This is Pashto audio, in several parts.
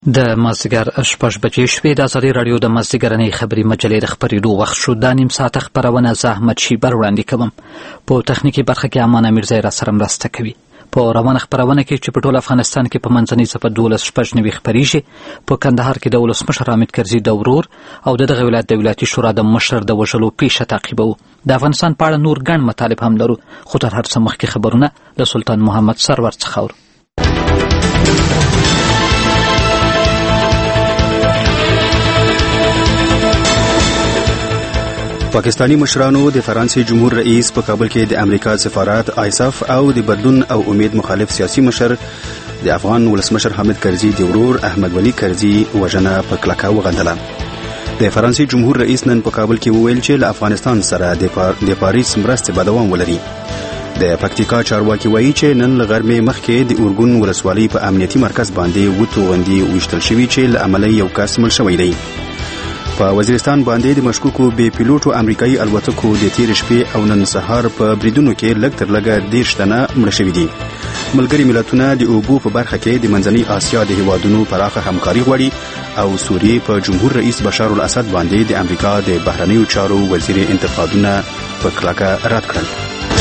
د مازدیګر 6 بجې شوې د ازادي راډیو د مازدیګرنۍ خبري مجلې د خبرېدو وخت شو. دا نیم ساعت خبرونه زه احمد شیبر وړاندې کوم. په تخنیکي برخه کې امان امیرزی را سره مرسته کوي. په روانه خبرونه کې چې په ټول افغانستان کې په منځنۍ صفه 12 خبريږي. په کندهار کې د ولسمشر حامد کرزي د ورور او دغه ولایت د ولایتي شورا د مشر د وژلو پیښه تعقیبو. د افغانستان په اړه نور ګڼ مطالب هم لرو، خو تر هر څه مخکې خبرونه له سلطان محمد سرور څخه اورو. پاکستانی مشرانو د فرانسې جمهور رئیس په کابل کې د امریکا سفارت آیساف او د بدلون او امید مخالف سیاسي مشر د افغان ولسمشر حامد کرزي د ورور احمد ولي کرزي وژنه په کلکه وغندله. د فرانسې جمهور رئیس نن په کابل کې وویل چې له افغانستان سره د پاریس مرستې به دوام ولري. د پکتیکا چارواکي وایي چې نن له غرمې مخکې د اورګون ولسوالۍ په امنیتي مرکز باندې وتوغندي وشتل شوي چې له عمله یو کس مړ شوی دی. په وزیرستان باندې د مشکوکو بې پیلوټو امریکایي الوتکو د تیر شپې او نن سهار په بریدونو کې لږ تر لږه 10 تنه مړه شوي دي. ملګري ملتونه د اوبو په برخه کې د منځنۍ آسیا د هیوادونو پراخه همکاري غواړي او سوریې په جمهور رئیس بشار الاسد باندې د امریکا د بهرنیو چارو وزیر انتقادونه په کلکه رد کړل.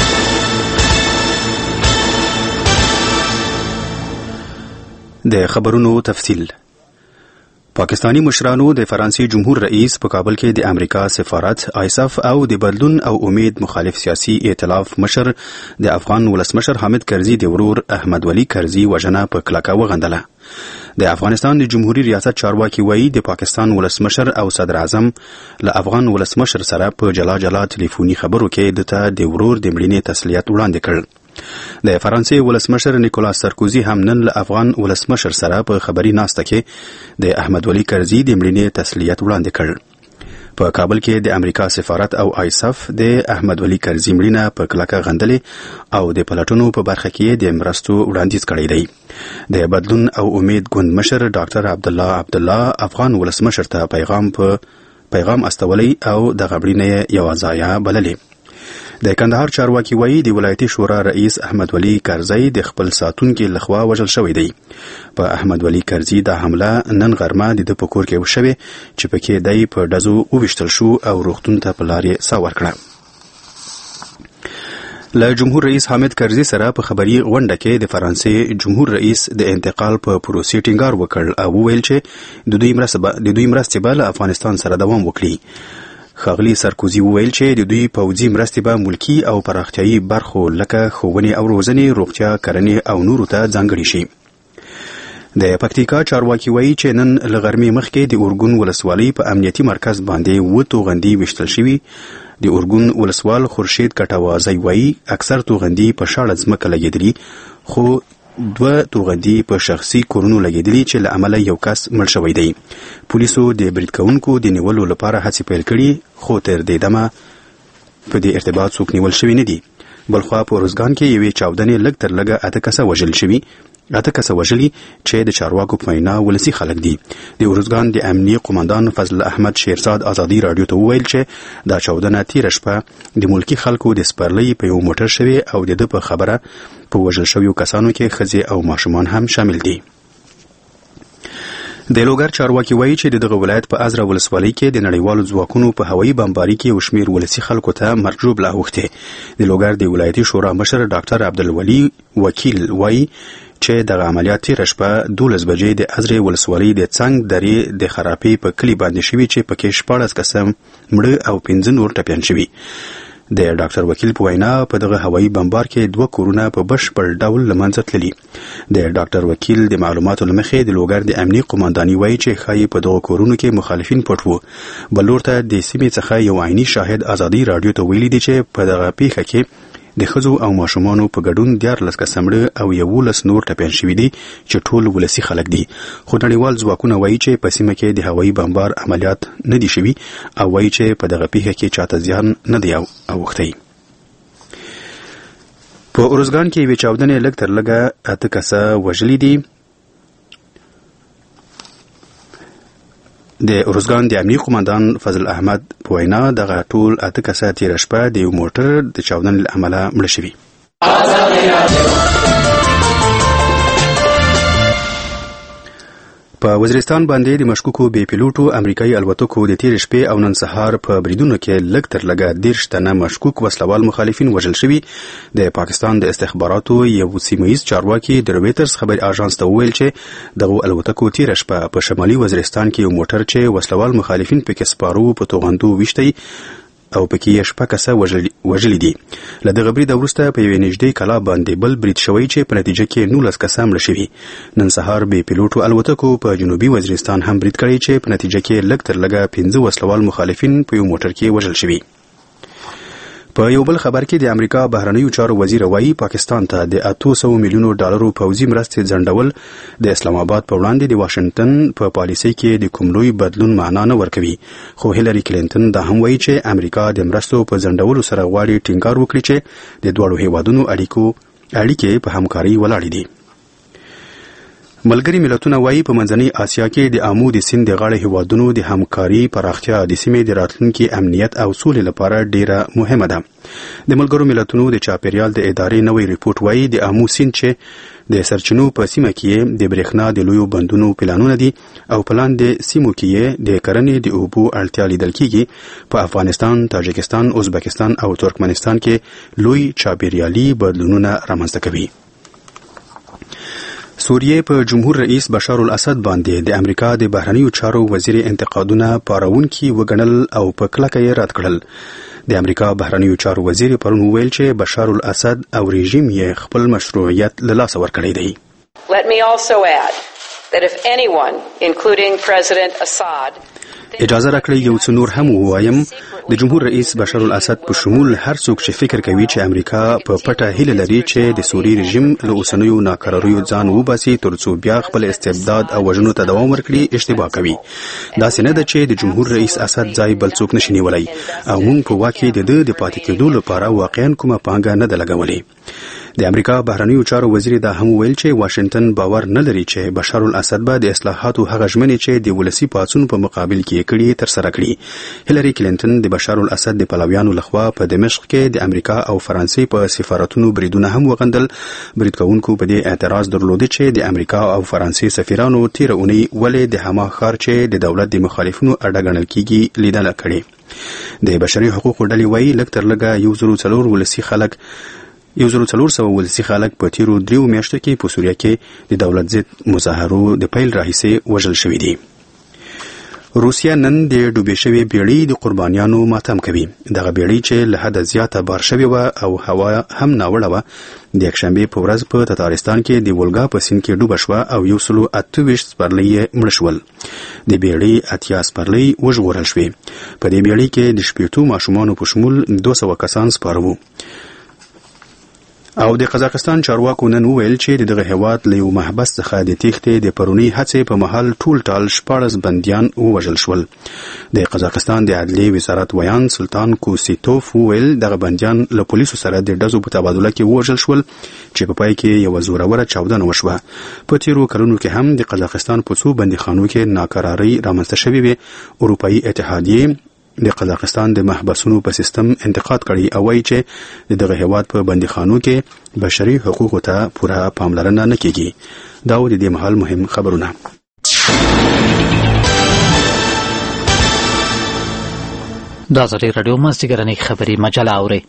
د خبرونو تفصیل. پاکستانی مشرانو د فرانسې جمهور رئیس په کابل کې د امریکا سفارت آیساف او د بدلون او امید مخالف سیاسي ائتلاف مشر د افغان ولسمشر حامد کرزي د ورور احمد ولي کرزي وژنه په کلکه وغندله. د افغانستان د جمهوریت ریاست چارواکي وایي د پاکستان ولسمشر او صدر اعظم له افغان ولسمشر سره په جلا ټلیفوني خبرو کې د ورور د مړینې تسلیت وړاندې کړ. د فرانسې ولسمشر نیکولاس سارکوزي هم نن له افغان ولسمشر سره په خبري ناسته کې د احمد ولي کرزي د مړینې تسلیت وړاندې کړ. په کابل کې د امریکا سفارت او آیساف د احمد ولي کرزي مړینه په کلکه غندلې او د پلټونو په برخه کې د مرستو وړاندیز کړی دی. د بدلون او امید ګوند مشر ډاکټر عبدالله افغان ولسمشر ته پیغام استولی او د غبرینې یو ځای بللې. د کندهار چارواکي وایي د ولایتي شورا رئیس احمد ولي کرزي د خپل ساتونکو لخوا وژل شوی دی. په احمد ولي کرزي د حمله نن غرمه د په کور کې وشوي چې پکې دی په ډزو وویشتل شو او روغتون ته په لارې سا ورکړه. له جمهور رئیس حامد کرزي سره په خبري غونډه کې د فرانسې جمهور رئیس د انتقال په پروسې ټینګار وکړ او وویل چې د دوی مرستې به له افغانستان سره دوام وکړي. ښاغلي سارکوزي وویل چې د دوی پوځي مرستې به ملکي او پراختیایي برخو لکه ښوونې او روزنې، روغتیا، کرنې او نورو ته ځانګړي شي. د پکتیکا چارواکي وایي چې نن له غرمې مخکې د اورګون ولسوالۍ په امنیتي مرکز باندې توغندي وشتل شوي. د اورګون ولسوال خورشید کټوازی وایي اکثر توغندي په شاړه ځمکه لګېدلي، خو 2 توغندي په شخصي کورونو لګېدلي چې له عمله یو کس مړ شوی دی. پولیسو د برید کوونکو د نیولو لپاره هڅې پیل کړي، خو تر دې دمه په دې ارتباط څوک نیول شوی نه دي. بلخوا په ارزګان کې یوې چاودنې لږ تر لږه 8 کسه وژلي چې د چارواکو په وینا ولسي خلک دي. د ارزګان د امنیي قومندان فضل احمد شیرزاد ازادي راډیو ته وویل چې دا چاودنه تیر شپه د ملکی خلکو د سپرلۍ په یو موټر شوی او د په خبره په وژل شویو کسانو کې ښځې او ماشومان هم شامل دي. د لوګر چارواکي وایي چې دغه ولایت په ازره ولسوالۍ کې د نړیوالو ځواکونو په هوایي بمباري کې یو شمېر ولسي خلکو ته مرګ ژوبله اوښتې. د لوګر د ولایتي شورا مشر ډاکټر عبدالولي وکیل وایي چې دغه عملیات تیر شپه 12 بجې د ازرې ولسوالۍ د څنګ درې د خرابې په کلی باندې شوي چې پکې 14 کسه مړه او 15 نور ټپیان شوي. د ډاکټر وکیل په وینا په دغه هوایي بمبار کې 2 کورونه په بشپړ ډول له منځه تللي. د ډاکټر وکیل د معلوماتو له مخې د لوګر د امنیي قومنداني وایي چې ښایي په دغه کورونو کې مخالفین پټ وو. بل ورته د سیمې څخه یو عیني شاهد ازادي راډیو ته ویلي دی چې په دغه پیښه کې د ښځو او ماشومانو په ګډون 14 کسه مړه او 11 نور ټپیان شوي دي چې ټول ولسي خلک دي. خو نړیوال ځواکونه وایي چې په سیمه کې د هوایي بمبار عملیات نه دي شوي او وایي چې په دغه پیښه کې چاته زیان نه دی اوښتی. په ارزګان کې یوې چاودنې لږ تر لږه 8 کسه وژلي دي. د ارزګان د امنیي قومندان فضل احمد په وینا دغه ټول 8 کسه تیر شپه د یو موټر د چاودنې له امله مړه شوي. په وزیرستان باندې د مشکوکو بې پیلوټو امریکایي الوتکو د تیر شپې او نن سهار په بریدونو کې لږ تر لږه 10 تنه مشکوک وسلوال مخالفین وژل شوي. د پاکستان د استخباراتو یو سیمه‌یز چارواکي د رويټرز خبر اژانس ته وویل چې دغه الوتکو تیر شپه په شمالي وزیرستان کې یو موټر چې وسلوال مخالفین پکې سپارو په توغندو وشتي او پکې یې 6 کسه وژلي دي. له دغه برید وروسته په یوې نږدې کلا باندې بل برید شوی چې په نتیجه کې 19 کسه مړه شوي. نن سهار بې پیلوټو الوتکو په جنوبي وزیرستان هم برید کړی چې په نتیجه کې لږ تر لږه 15 وسلوال مخالفین په یو موټر کې وژل شوي. په یو بل خبر کې د امریکا بهرنیو چارو وزیر وایي پاکستان ته د 800 میلیونو ډالرو پوځي مرستې ځنډول د اسلام آباد په وړاندې د واشنگټن په پالیسۍ کې د کوم لوی بدلون معنا نه ورکوي. خو هیلری کلینټن دا هم وایي چې امریکا د مرستو په ځنډولو سره غواړي ټینګار وکړي چې د دوه هیوادونو اړیکې په همکاري ولاړې دي. ملګری ملتونه وایي په منځنۍ آسیا کې د آمو د سیند د غاړې هیوادونو د همکاري پراختیا د سیمې د راتلونکي امنیت او سولې لپاره ډیره مهمه ده. د ملګرو ملتونو د چاپیریال د ادارې نوې ریپورت وایي د آمو سیند چې د سرچینو په سیمه کې د برېښنا د لویو بندونو پلانونه دي او پلان د سیمو کې د کرنې د اوبو اړتیا لیدل کېږي. په افغانستان، تاجکستان، ازبکستان او ترکمنستان کې لوی چاپیریالي بدلونونه رامنځته کوي. سوریه په جمهور رئیس بشار الاسد باندې د امریکا د بهرنیو چارو وزیر انتقادونه پاروونکي وګڼل او په کلکه یې رد کړل. د امریکا بهرنیو چارو وزیر پرون وویل چې بشار الاسد او رژیم یې خپل مشروعیت له لاسه ورکړی دی. Let me also add that if anyone, including President Assad, اجازه راکړئ یو څه نور هم ووایم. د جمهور رئیس بشار الاسد په شمول هر څوک چې فکر کوي چې امریکا په پټه هیله لري چې د سوریې رژیم له اوسنیو ناکراریو ځان وباسي ترڅو بیا خپل استبداد او وژنو ته دوام ورکړي اشتباه کوي. داسې نه ده چې د جمهور رئیس اسد ځای بل څوک نشي نیولی او موږ په واقع د پاتې کېدو لپاره واقعا کومه پانګه نه ده لګولې. د امریکا بهرنیو چارو وزیر دا هم ویل چې واشنگټن باور نه لري چې بشار الاسد به د اصلاحاتو هغه ژمنې چې د ولسی پاڅون په مقابل کې کړي تر سره کړي. هیلری کلینټن د بشار الاسد د پلویانو لخوا په دمشق کې د امریکا او فرانسې په سفارتونو بریدونه هم وغندل. برید کوونکو په دې اعتراض درلود چې د امریکا او فرانسې سفیرانو تیر اونۍ ولې د حما ښار چې د دولت د مخالفینو اډه ګڼل کیږي لیدنه کړې. د بشري حقوقو ډلې وایي لږ تر لږه 104 ولسی خلک په تیرو 3 میاشتو کې په سوریه کې د دولت ضد مظاهرو د پیل راهیسې وژل شوي دي. روسیا نن د ډوبې شوې بیړۍ د قربانیانو ماتم کوي. دغه بیړۍ چې له حده زیاته بار شوې وه او هوا هم ناوړه وه د یکشنبې په ورځ په تتارستان کې د ولګا په سیند کې ډوبه شوه او 128 سپرلۍ یې مړه شول. د بیړۍ 80 سپرلۍ وژغورل شوې. په دې بیړۍ کې د 18 ماشومانو په شمول 200 کسان سپاره وو. او د قزاقستان چارواکو نن وویل چې دغه هیواد له یو محبس څخه د تېښتې د پرونی هڅې په محل ټول 14 بندیان ووژل شول. د قزاقستان د عدلیې وزارت ویان سلطان کوسیتوف وویل دغه بندیان له پولیسو سره د ډزو په تبادله کې ووژل شول چې په پای کې یو زوروره چاودنه وشوه. په تیرو کلونو کې هم د قزاقستان په څو بندیخانو کې ناکراري رامنځته شوې وي. اروپایي اتحادیه د قزاقستان د محبسونو په سیستم انتقاد کړي او وایي چې دغه هیواد په بندیخانو کې بشري حقوقو ته پوره پاملرنه نه کیږي. دا و د دې مهال مهم خبرونه. دا زری رادیو مازدیګرنۍ خبري مجله اوري.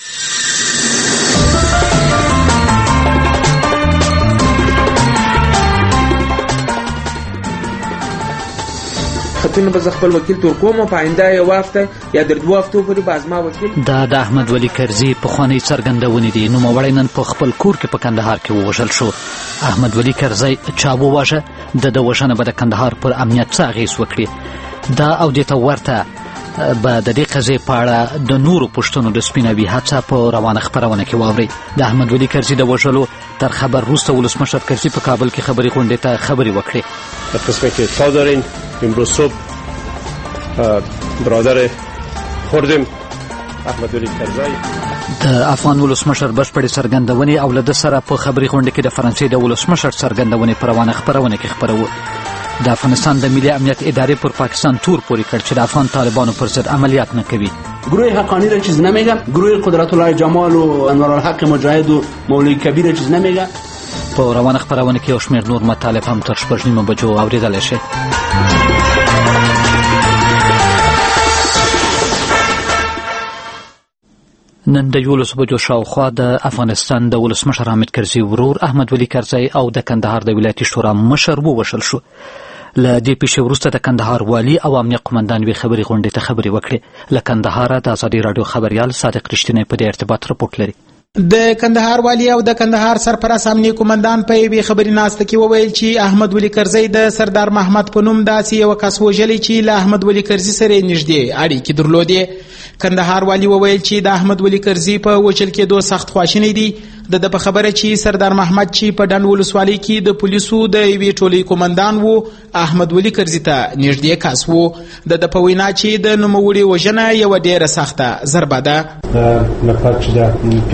خطونه به خپل وکیل تور کوم په آینده یو هفته یا در 2 هفتو پورې به ازما وکیل. دا د احمد ولی کرزي پخوانی څرګندونې دي. نوموړی نن په خپل کور کې په کندهار کې ووژل شو. احمد ولی کرزي چا وواژه؟ د وژنه به د کندهار پر امنیت څه اغېز وکړي؟ دا او دې ته ورته به د دې قضیې په اړه د نورو پوښتنو د سپینوي هڅه په روانه خپرونه کې واورئ. د احمد ولی کرزي د وژلو تر خبر وروسته ولسمشر کرزي په کابل کې خبري غونډې ته خبري وکړې. قسمه که اطلاع دارین امروز صبح برادر خوردم احمد ولی کرزی د افغان ولسمشر بشپړې څرګندونې او له ده سره په خبري غونډه کې د فرانسې د ولسمشر څرګندونې په روانه خپرونه کې خپروو. د افغانستان د ملي امنیت ادارې پر پاکستان تور پورې کړ چې د افغان طالبانو پر ضد عملیات نه کوي. گروه حقانی را چیز نمیگم، گروه قدرت الله جمال و انوار الحق مجاهد و مولوی کبیر را چیز نمیگم. په روانه خپرونه کې یو شمېر نور مطالب هم تر 6:30 بجو اورېدلی شئ. نن د 11 بجو شاوخوا د افغانستان د ولسمشر حامد کرزي ورور احمد ولي کرزي او د کندهار د ولایتي شورا مشر ووژل شو. له دې پیښې وروسته د کندهار والي او امنیه قومندان یوې خبري غونډې ته خبرې وکړې. له کندهاره د ازادي راډیو خبریال صادق رښتینی په دې ارتباط رپورټ لري. د کندهار والی او د کندهار سرپرست امنیه قومندان په یوې خبري ناسته کې وویل چې احمد ولي کرزي د سردار محمد په نوم داسې یو کس وژلی چې له احمد ولي کرزي سره نږدې اړیکې درلودې. کندهار والی وویل چې د احمد ولي کرزي په وژل کېدو سخت خواشینی دي. د په خبره چې سردار محمد چې په ډنډ ولسوالۍ کې د پولیسو د یوې ټولۍ قومندان وو احمد ولي کرزي ته نږدې کس وو. د په وینا چې د نوموړي وژنه یو ډیره سخته ضربه ده. لپاره چې دا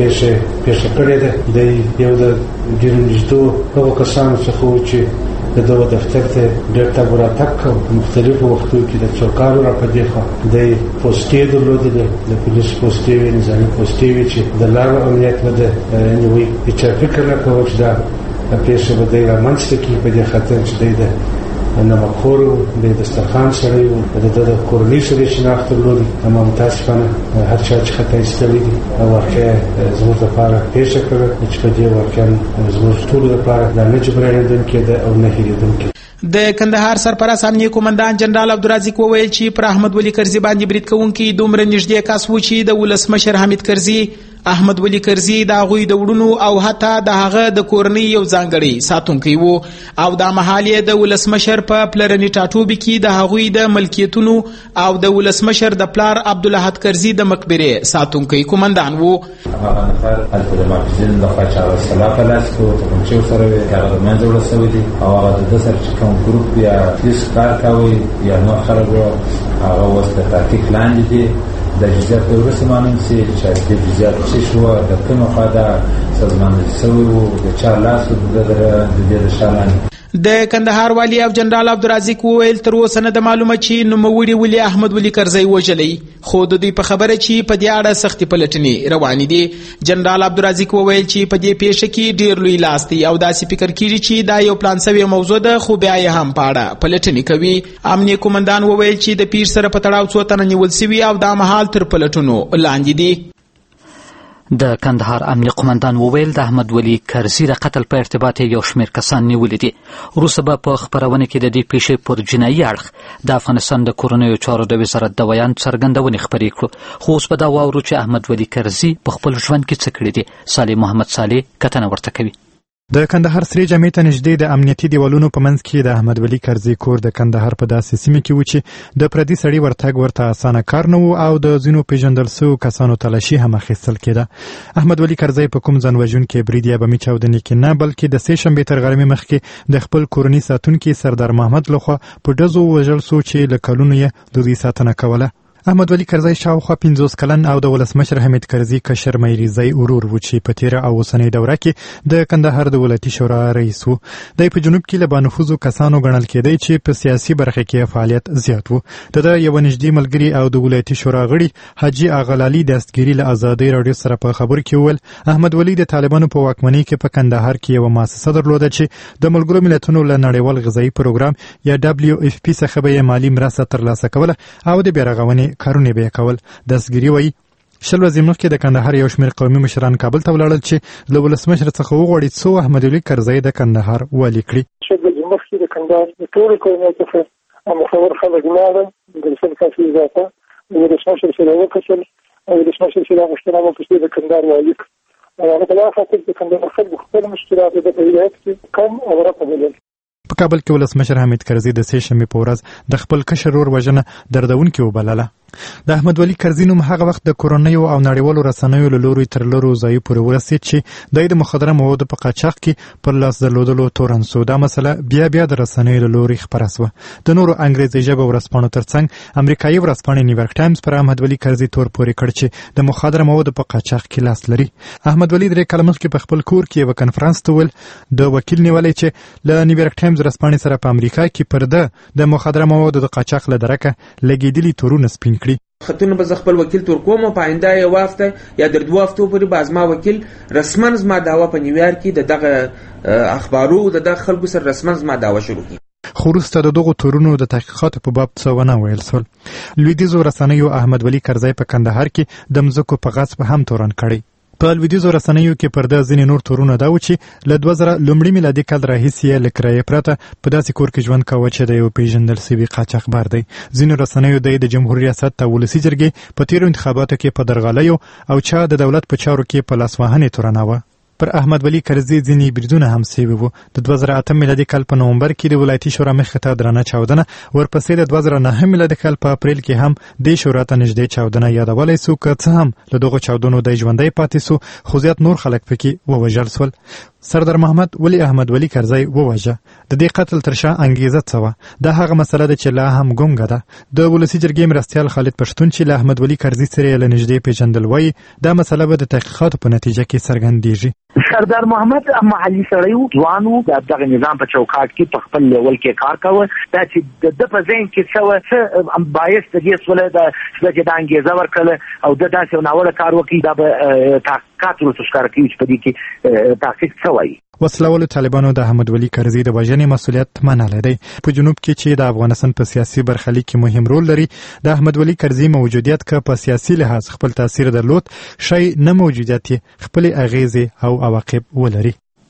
پیښه کړې ده د یو د ډیرو نږدې هغو کسانو څخه چې د دغه دفتر ته ډېر تګ وراتګ کوو په مختلفو وختونو کې د څوکانو راپدې خوا د پوستې درلودلې د پولیس پوستې وې نظامي پوستې وې چې د لارو امنیت به د نیوي هېچا فکر نه کوه چې دا پیښه به دی رامنځته کړي په دې خاطر چې دی د نمکخور و د دسترخوان سړی و د کورنۍ سره یې شناخت درلودی. اما متاسفانه هر چا چې خطا ایستلی دي او واقع زموږ لپاره پیښه کړې چې په دې واقعا زموږ ټولو لپاره دا نه جبرانېدونکې ده او نه هېرېدونکې. د کندهار سرپرست امنیه قومندان جنرال عبدالرزاق وویل چې پر احمد ولي کرزي باندې برید کوونکي دومره نږدې کس و چې د ولسمشر حامد کرزي احمد ولي کرزي د هغوی د وړونو او حتی د هغه د کورنۍ یو ځانګړی ساتونکی وو او دا مهال یې د ولسمشر په پلرني ټاټوبي کې د هغوی د ملکیتونو او د ولسمشر د پلار عبدالاحد کرزي د مقبرې ساتونکی قومندان وو. هغه نفر هلته د محافظینو د خوا چا وسله په لاس کې وو، توپنچې ورسره وې، هغه د منځه وړل سوی دي او هغه د ده سره چې کوم ګروپ یا پولیس کار کوي یا نور خلک وو هغه اوس د تحقیق لاندې دي. د جزیات د وروسته معلوم سي چې د جزیات څه شوه، د کومه خوا ده سازماندهي سوی وو، د چا لاس و د دې د شا لاندې. د کندهار والی او جنرال عبدالرزاق وویل تر اوسه نه د معلومه چې نوموړي ولي احمد ولي کرزي وژلی، خو د دوی په خبره چې په دې اړه سختې پلټنې روانې دي. جنرال عبدالرزاق وویل چې په دې پیښه کې ډیر لوی لاس دی او داسې فکر کیږي چې دا یو پلان سوی موضوع ده، خو بیا یې هم په اړه پلټنې کوي. امنیه قومندان وویل چې د پیر سره په تړاو څو تنه نیول سوي او دا مهال تر پلټنو لاندې دي. د کندهار امنیه قومندان وویل د احمد ولي کرزي د قتل په ارتباط یو شمېر کسان نیولي دي. وروسته به په خپرونه کې د دې پیښې پر جنایي اړخ د افغانستان د کورنیو چارو د وزارت د ویان څرګندونې خپرې کړو. خو اوس به دا واورو چې احمد ولي کرزي په خپل ژوند کې څه کړي دي. صالح محمد صالح کتنه ورته کوي. د کندهار سری جامع ته نږدې د امنیتي دیوالونو په منځ کې د احمد ولي کرزي کور د کندهار په داسې سیمه کې و چې د پردي سړي ورتګ ورته اسانه کار نه و او د ځینو پیژندل شویو کسانو تلاشي هم اخیستل کېده. احمد ولي کرزي په کوم ځان وژونکي برید یا بمي چاودنې کې نه بلکې د سې شنبې تر غرمې مخکې د خپل کورني ساتونکي سردار محمد لخوا په ډزو وژل سو چې له کلونو یې د دوی ساتنه کوله. احمد ولي کرزي شاوخوا 50 کلن او د ولسمشر حامد کرزي کشر ميرزي ورور و چې په تیره او اوسنۍ دوره کې د کندهار د ولایتي شورا رئیس و. د په جنوب کې له بانفوذو کسانو ګڼل کېدی چې په سیاسي برخه کې فعالیت زیات و. د یو نږدې ملګري او د ولایتي شورا غړي حاجي اغلالي دستګيري له ازادي رادیو سره په خبرو کې وویل احمد ولي د طالبانو په واکمنۍ کې په کندهار کې یو مؤسسه درلوده چې د ملګرو ملتونو له نړیوال غذایي پروګرام یا WFP څخه به مالی مرسته ترلاسه کوله او د بیرغونې کارونه به کول. دستګيري وایي 20 ورځې مخکې د کندهار یو شمېر قومي مشران کابل ته ولاړل چې له ولسمشر څخه وغواړي څو احمد ولي کرزي د کندهار والي کړي. مخکې د کندهار د ټولو قومونو څخه مخور خلک لاړل د سلطنتي اضافه د ولسمشر سره وکتل او ولسمشر سره غوښتنه وکړه چې د کندهار والي کړي. هغه په دغه خاطر د کندهار خلکو خپل مشکلات د ولایت کې کم او راپورل. په کابل کې ولسمشر حامد کرزي د سې شنبې په ورځ د خپل کشر ورور وژنه دردونکې وبلله. د احمد ولي کرزي نوم هغه وخت د کورنیو او نړیوالو رسنیو له لوري تر لرو ځای پورې ورسېد چې د مخدره موادو په قاچاق کې پر لاس درلودلو تورن سو. دا مسله بیا د رسنیو له لوري خپره سوه. د نورو انګریزي ژبه ورځپاڼو ترڅنګ امریکایي ورځپاڼې نیویارک ټایمز پر احمد ولي کرزي تور پورې کړ چې د مخدره موادو په قاچاق کې لاس لري. احمد ولي 3 کاله مخکې په خپل کور کې یو کنفرانس ته ویل د وکیل نیولای چې له نیویارک ټایمز ورځپاڼې سره په امریکا کې پر د مخدره موادو د قاچاق له درکه لګیدلي تورونه سپین کړي. خطونه به زه خپل وکیل تور کوم په آینده یو هفته یا در 2 هفتو پورې به زما وکیل رسما زما دعوا په نیویارک کې دغه اخبارو د خلکو سره رسما زما دعوه شروع کی. خو وروسته د دغو تورونو د تحقیقاتو په باب څه ونه ویل سول. لویدیځو رسنیو احمد ولی کرزی په کندهار کې د مځکو په غصب هم تورن کړی. په لویدیځو رسنیو کې پر د ځینې نور تورونه دا و چې له 2000 لومړي میلادي کال راهیسې له کرایې پرته په داسې کور کې ژوند کاوه چې د یو پیژندل سوي قاچاقبر دی. ځینو رسنیو د جمهوریت ریاست ته ولسي جرګې په تیرو انتخاباتو کې په درغلیو او چا د دولت په چارو کې په لاسوهنې تورناوه. پر احمد ولی کرزی ځینې بریدونه هم سوي وو. د 2008 میلادي کال په نومبر کې د ولایتي شورا مخې ته درنه چاودنه، ورپسې د 2009 میلادي کال په اپریل کې هم د شورا ته نږدې چاودنه یادولای سو، که څه هم له دغو چاودنو د ژوندۍ پاتې سو، خو زیات نور خلک پکې ووژل سول. سردار محمد ولی احمد ولی کرزی وواژه. د دې قتل تر شا انګیزه څه وه؟ دا هغه مسله ده چې لا هم ګونګه ده. د ولسي جرګې مرستیال خالد پښتون چې له احمد ولی کرزی سره له نږدې پیژندل وایي، دا مسله به د تحقیقاتو په نتیجه کې څرګندېږي. سردار محمد محلي سړی و، ځوان و، د دغه نظام په چوکاټ کې په خپل لیول کې کار کاوه. دا چې د په ذهن کې څه باعث د دې سوله چې د انګیزه ورکړله او د داسې ناوړه کار وکړي، دا به تحقیقات ورته ښکاره کوي چې په دې کې تحقیق څه وایي. وسلهوالو طالبانو د احمد ولی کرزی د وژنې مسؤلیت منلی دی. په جنوب کې چې د افغانستان په سیاسي برخلیک کې مهم رول لري، د احمد ولی کرزی موجودیت که په سیاسي لحاظ خپل تاثیر درلود، شی نه موجودیت خپل اغیزې او عواقب ولري.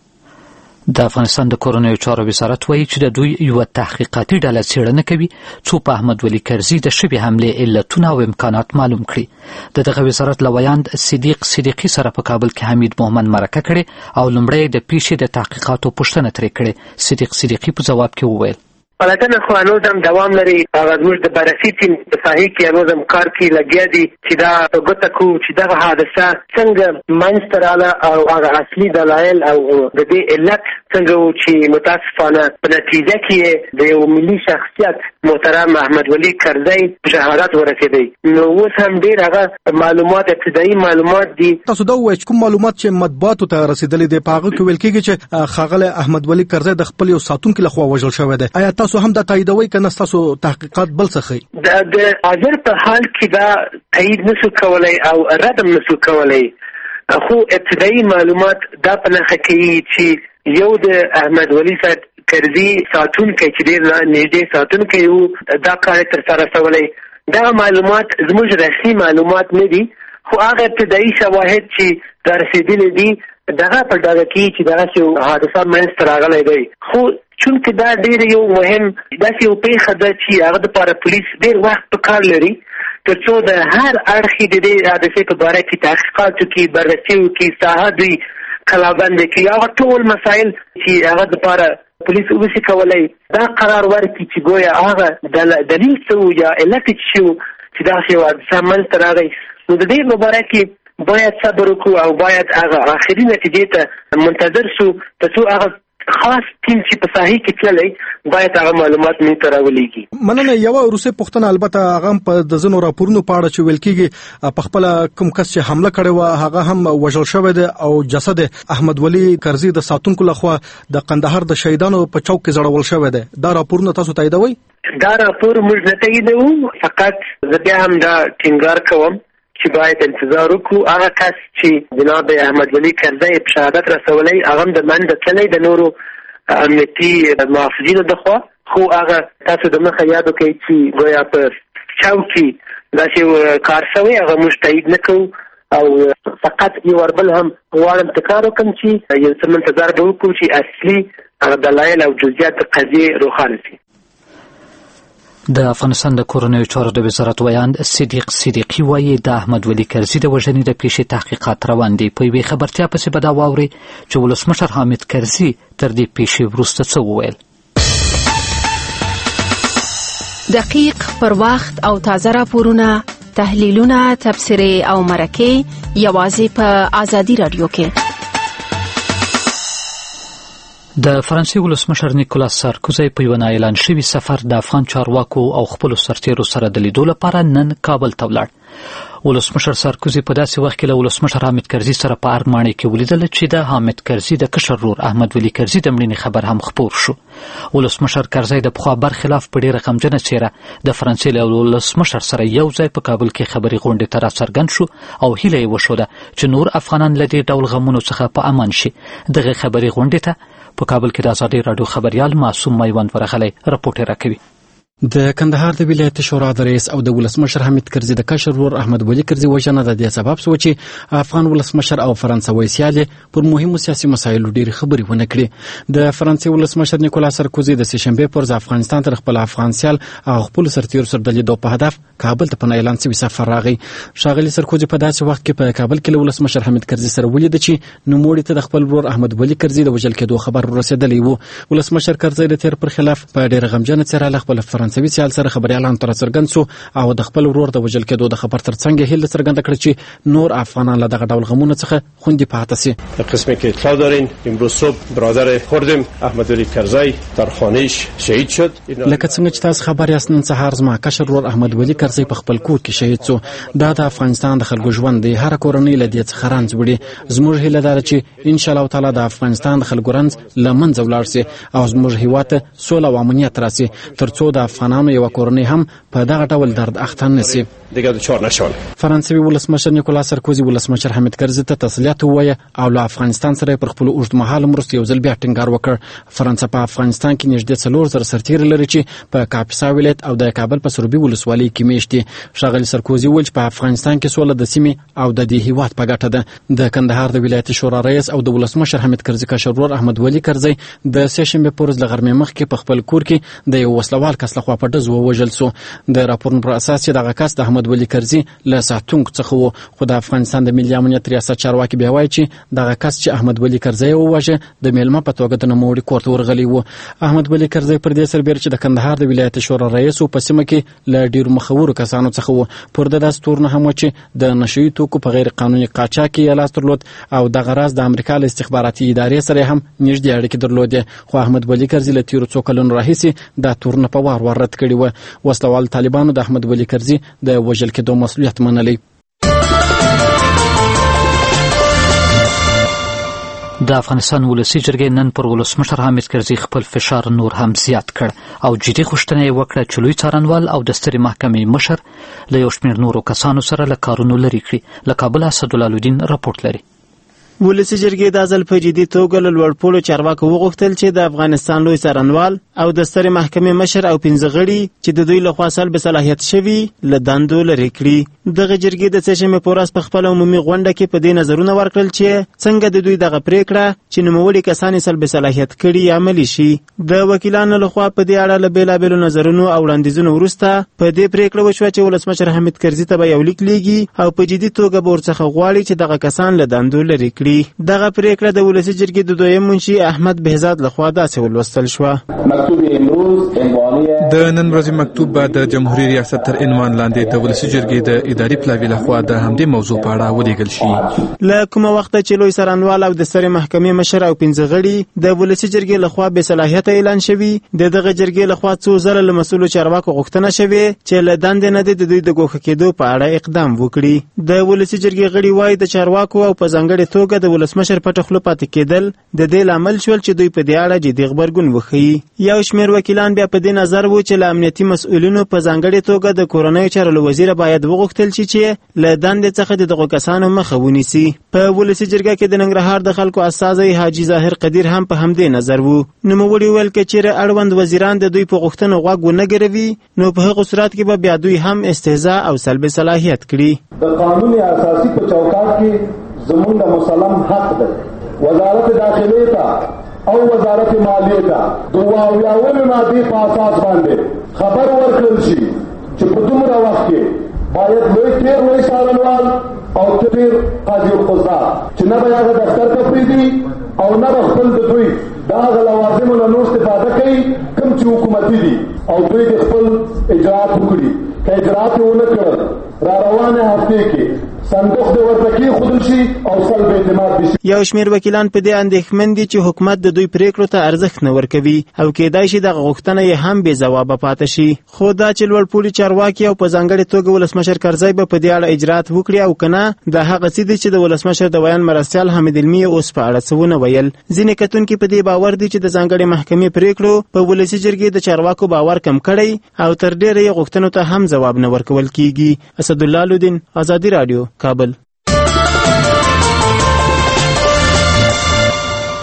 د افغانستان د کورنیو چارو وزارت وایي چې د دوی یو تحقیقاتي ډله څېړنه کوي څو په احمد ولی کرزی د شبې حملې علتونه او امکانات معلوم کړي. د دغه وزارت له ویاند صدیق صدیقي سره په کابل کې حمید مومن مرکه کړې او لومړی د پیښې د تحقیقاتو پوښتنه ترې کړې. صدیق صدیقي په ځواب کې وویل: پلټنه خو هنوز هم دوام لري. هغه زموږ د بررسي ټیم په ساحې کې هنوز هم کار کې لګیا دي چې دا په ګوته کړو چې دغه حادثه څنګه منځته راغله او هغه اصلي دلایل او د دې علت څنګه و چې متاسفانه په نتیجه کې د یو ملي شخصیت محترم احمد ولی کرزی شهادت ورسېدی. نو اوس هم ډېر هغه معلومات ابتدایي معلومات دي. تاسو دا ووایئ چې کوم معلومات چې مطبوعاتو ته رسېدلي دي په هغه کې ویل کېږي چې ښاغلی احمد ولی کرزی د خپل یو ساتونکي لخوا وژل شوی دی. آیا تاسو هم دا تاییدوئ که نه ستاسو تحقیقات بل څه ښیي؟ د حاضر په حال کې دا تایید نشو کولی او رد هم نشو کولی، خو ابتدایي معلومات دا په نښه کوي چې یو د احمد ولی صاحب کرزی ساتونکی چې ډېر نږدې ساتونکی و، دا کار یې ترسره کولی. دغه معلومات زموږ رسمي معلومات نه دي، خو هغه ابتدایي شواهد چې دا رسېدلي دي دغه په ډاګه کوي چې دغسې یو حادثه منځته راغلی دی. خو چونکې دا ډېر یو مهم داسې یو پیښه ده چې هغه دپاره پولیس ډېر وخت په کار لري تر څو د هر اړخې د دې حادثې په باره کې تحقیقات وکړي، بررسي وکړي، ساحه دوی کلابند کړي، هغه ټول مسایل چې هغه دپاره پولیس اوسي کولی دا قرار ورکړي چې ګویا هغه دلیل څه و یا علت څه و چې داسې یو حادثه منځته راغی. نو د دې په باره کې باید صبر وکړو او باید هغه آخري نتیجې ته منتظر سو تر څو هغه خاص ټیم چې په ساحې کې تللی باید هغه معلومات موږ ته راولېږي. مننه. یوه وروستۍ پوښتنه، البته هغه هم په د ځینو راپورونو په اړه چې ویل کېږي په خپله کوم کس چې حمله کړې وه هغه هم وژل شوی دی او جسد احمد ولی کرزي د ساتونکو لخوا د قندهار د شهیدانو په چوک کې ځړول شوی دی. دا راپورونه تاسو تاییدوئ؟ دا راپور موږ نه تاییدوو، فقط زه بیا هم دا ټینګار کوم چې باید انتظار وکړو. هغه کس چې جناب احمد ولی کرزی په شهادت رسولی هغه هم د منځه تللی د نورو امنیتي محافظینو دخوا، خو هغه تاسو د مخه یاد وکړئ چې ګویا په چوک کې داسې کار شوی، هغه موږ تایید نه کوو او فقط یو وربل هم غواړم تکرار وکړم چې یو څه منتظر به وکړو چې اصلي هغه دلایل او جزئیات د قضیې روښانه شي. د افغانستان د کورنیو چارو د وزارت ویاند صدیق صدیقي وایي د احمد ولی کرزي د وژنې د پیښې تحقیقات روان دي. په یوې خبرتیا پسې به دا واورئ چې ولسمشر حامد کرزي تر دې پیښې وروسته څه وویل. دقیق، پر وخت او تازه راپورونه، تحلیلونه، تبصرې او مرکې یوازې په آزادي رادیو کې. د فرانسې ولسمشر نیکولاس سارکوزی په یو اعلان شوي سفر د افغان چارواکو او خپلو سرتیرو سره د لیدو لپاره نن کابل ته ولاړ. ولسمشر سارکوزی په داسې وخت کې له ولسمشر حامد کرزي سره په ارمانۍ کې ولیدل چې د حامد کرزي د کشر ورور احمد ولی کرزي د مړینې خبر هم خپور شو. ولسمشر کرزي د پخوا برخلاف په ډېره غمجنه څېره د فرانسې له ولسمشر سره یو ځای په کابل کې خبري غونډې ته راڅرګند شو او هیله یې وښوده چې نور افغانان له دې ډول غمونو څخه په امان شي. دغه خبري غونډې ته په کابل کې د ازادي راډیو خبريال معصوم میوند ورغلی رپورټ راکوي. د کندهار د ولایت شورا د رئیس او د ولسمشر حمید کرزي د کشر ورور احمد ولي کرزي وژنه د دې سبب شو چې افغان ولسمشر او فرانسوي سیالي پر مهمو سیاسي مسایلو ډېرې خبرې ونه کړې. د فرانسې ولسمشر نیکولا سرکوزي د سهشنبه پر افغانستان تر خپل افغان سیال او خپل سرتیر سره د لیدو په هدف کابل ته په اعلان شوی سفر راغی. ښاغلي سرکوزي په داسې وخت کې په کابل کې له ولسمشر حمید کرزي سره ولید چې نوموړي ته د خپل ورور احمد ولي کرزي د وژل کېدو خبر رسېدلی و. ولسمشر کرزي د تیر پر خلاف په ډېر غمجنه څېره له خپل فرانسوي سیال سره خبريالان تر څرګند شو او د خپل ورور د وژل کېدو د خبر ترڅنګ هیله څرګنده کړه چې نور افغانان له دغه ډول غمونو څخه خوندي پاتې شي. قسمی که اطلاع دارین امروز صبح برادر خوردم احمد ولی کرزی در خانه‌اش شهید شد. لکه څنګه چې تاسو خبر یاست نن سهار زما کشر ورور احمد ولی کرزی په خپل کور کې شهید شو. دا د افغانستان د خلکو ژوند دی، هر کورنۍ له دې څخه رنځ وړي. زموږ هیله ده چې ان شاء الله تعالی د افغانستان د خلکو رنځ له منځه ولاړ شي او زموږ هیواد ته سوله او امنیت راشي ترڅو د افغانانو یو کورنۍ هم په دغه ډول درد اخته نشي. دیگه دچار نشون. فرانسوي ولسمشر نیکولا سرکوزي ولسمشر حمید کرزي ته تسلیت ووایه او له افغانستان سره پر خپل اوږدمهاله مرستې یو ځل بیا ټینګار وکړ. فرانسه په افغانستان کې نږدې 4,000 سرتیري لري چې په کاپیسا ولایت او د کابل په سروبي ولسوالۍ کې میشت دي. ښاغلي سرکوزي وویل چې په افغانستان کې سوله د سیمې او د دې هیواد په ګټه ده. د کندهار د ولایت شورا رئیس او د ولسمشر حمید کرزي کشر ورور احمد ولي کرزي د سهشنبه په ورځ له غرمې مخکې په خپل کور کې د یو وسلوال کس لخوا په ډز ووژل شو. د راپورونو پر اساس چې دغه کس د احمد ولي کرزي له ساتونکو څخه و، خو د افغانستان د ملي امنیت ریاست چارواکي بیا وایي چې دغه کس چې احمد ولي کرزي وواژه د میلمه په توګه د نوموړي کور ته ورغلی و. احمد ولي کرزي پر دې سربېره چې د کندهار د ولایت شورا رئیس و په سیمه کې له ډېرو مخورو کسانو څخه و، پر ده داسې تورونه هم و چې د نشهیي توکو په غیر قانوني قاچاق کې یې لاس درلود او دغه راز د امریکا له استخباراتي ادارې سره هم نږدې اړیکې درلودې. خو احمد ولي کرزي له تېرو څو کلونو راهیسې دا تورونه په وار رد کړي وه. وسلوال طالبانو د احمد ولي کرزي د وژل کېدو مسؤلیت منلی. د افغانستان ولسی جرګې نن پر ولسمشر حامد کرزي خپل فشار نور هم زیات کړ او جدي غوښتنه یې وکړه چې لوی څارنوال او د سترې محکمې مشر له یو شمېر نورو کسانو سره له کارونو لرې کړي. له کابل اسدالله الدین رپورټ لري. ولسی جرګې د ځل په جدي توګه له لوړپوړو چارواکو وغوښتل چې د افغانستان لوی څارنوال او د سترې محکمې مشر او 15 غړي چې د دوی لخوا سلب صلاحیت شوي له دندو لرې کړي. دغه جرګې د سهشنبې په ورځ په خپله عمومي غونډه کې په دې نظرونه ورکړل چې څنګه د دوی دغه پرېکړه چې نوموړي کسان یې سلب صلاحیت کړي عملي شي. د وکیلانو لخوا په دې اړه له بېلابېلو نظرونو او وړاندیزونو وروسته په دې پرېکړه وشوه چې ولسمشر حمید کرزي ته به یو لیک لیږي او په جدي توګه به ورڅخه غواړي چې دغه کسان له دندو لرې کړي. دغه پرېکړه د ولسی جرګې د دویم منشي احمد بهزاد لخوا داسې ولوستل شوه. د نن ورځې مکتوب به د جمهوریت ریاست تر عنوان لاندې د ولسی جرګې د اداري پلاوي لخوا د همدې موضوع په اړه ولیږل شي. له کومه وخته چې لوی څارنوال او د سترې محکمې مشر او 15 غړي د ولسی جرګې لخوا بې صلاحیته اعلان شوي، د دغه جرګې لخوا څو ځله له مسؤلو چارواکو غوښتنه شوې چې له دندې نه د دوی د ګوښه کېدو په اړه اقدام وکړي. د ولسی جرګې غړي وایي د چارواکو او په ځانګړې توګه د ولسمشر پټه خوله پاتې کېدل د دې لامل شول چې دوی په دې اړه جدي غبرګون وښيي. یو شمېر وکیلان بیا په دې نظر و چې له امنیتي مسؤلینو په ځانګړې توګه د کورنیو چارو له وزیر باید وغوښتل شي چې له دندې څخه د دغو کسانو مخه ونیسي. په ولسی جرګه کې د ننګرهار د خلکو استازی حاجي ظاهر قدیر هم په همدې نظر و. نوموړي ویل که چیرې اړوند وزیران د دوی په غوښتنو غوږ ونه ګروي نو په هغو صورت کې به بیا دوی هم استهزاء او سلب صلاحیت کړي. د قانون اساسي په چوکاټ کې زموږ د مسلم حق دی وزارت داخلې ته او وزارت مالیې ته د واویاولو مادې په اساس باندې خبر ورکړل شي چې په دومره وخت کې باید لوی څارنوال او تیر قاضي القضات چې نه به هغه دفتر ته پرېږدي او نه به خپل د دوی د هغه لوازمو نه نور استفاده کوي کوم چې حکومتي دي او دوی د خپل اجرات وکړي. که اجرات یې ونه کړل را روانه هفتې کې صندوق د ورتکی خودل شي او سلب اعتماد دي. یو شمېر وکیلان په دې اندېښمن دي چې حکومت د دوی پریکړو ته ارزښت نه ورکوي او کېدای شي دغه غوښتنه یې هم بې ځوابه پاتې شي. خو دا چې لوړپوړي چارواکي او په ځانګړې توګه ولسمشر کرزی به په دې اړه اجرات وکړي او که نه دا هغه څه دي چې د ولسمشر د ویان مرستیال حمید علمي اوس په اړه څه ونه ویل. ځینې کتونکي په دې باور دي چې د ځانګړې محکمې پریکړو په ولسي جرګې د چارواکو باور کم کړی او تر ډېره یې غوښتنو ته هم ځواب نه ورکول کیږي. اسدالله الدین، ازادي راډیو، کابل.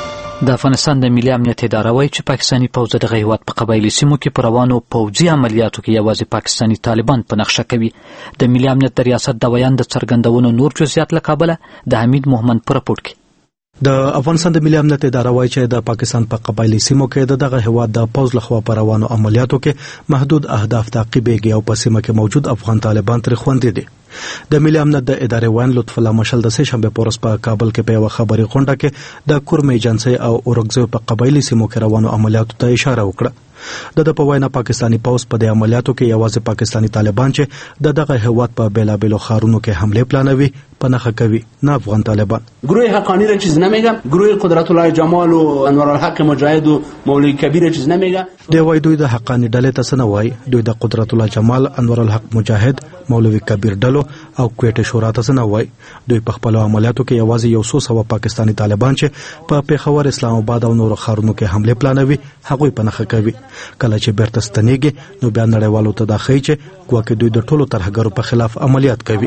د افغانستان د ملي امنیت اداره وایي چې پاکستاني پوځ د هیواد په قبایلي سیمو کې پر روانو پوځي عملیاتو کې یوازې پاکستاني طالبان په نقشه کوي. د ملي امنیت د ریاست د بیان د څرګندونو نور جزئیات له کابله د حمید محمد په راپور کې. د افغانستان د ملي امنیت اداره وایي چې د پاکستان په قبایلي سیمو کې دغه هیواد د پوځ لخوا پر روانو عملیاتو کې محدود اهداف تعقیبېږي او په سیمه کې موجود افغان طالبان ترې خوندي دي. د ملي امنیت د ادارې وان لطف الله مشل د سه شنبه پورس په کابل کې په یو خبري غونډه کې د کورم ایجنسی او اورګزو په قبایلی سیمو کې روانو عملیاتو ته اشاره وکړه. د په وینا پاکستانی پوځ په دې عملیاتو کې یوازې پاکستانی طالبان چې دغه هیواد په بیلابیلو ښارونو کې حمله پلانوي په نخښه کوي، نه افغان طالبان. گروه حقانی را چیز نمیگم، گروه قدرت الله جمال و انوار الحق مجاهد و مولوی کبیر چیز نمیگم. دوی د حقانی ډلې ته نه وایي، دوی د قدرت الله جمال، انوار الحق مجاهد، مولوی کبیر ډلو او کوټه شورا ته نه وایي. دوی په خپل عملیاتو کې یوازې یو څو سو پاکستانی طالبان چې په پیښور، اسلام آباد او نورو ښارونو کې حمله پلانوي هغوی په نخښه کوي. کله چې بیرته ستنېږي نو بیا نړیوالو ته دا ښیي چې ګواکې دوی د ټولو ترهګرو په خلاف عملیات کوي.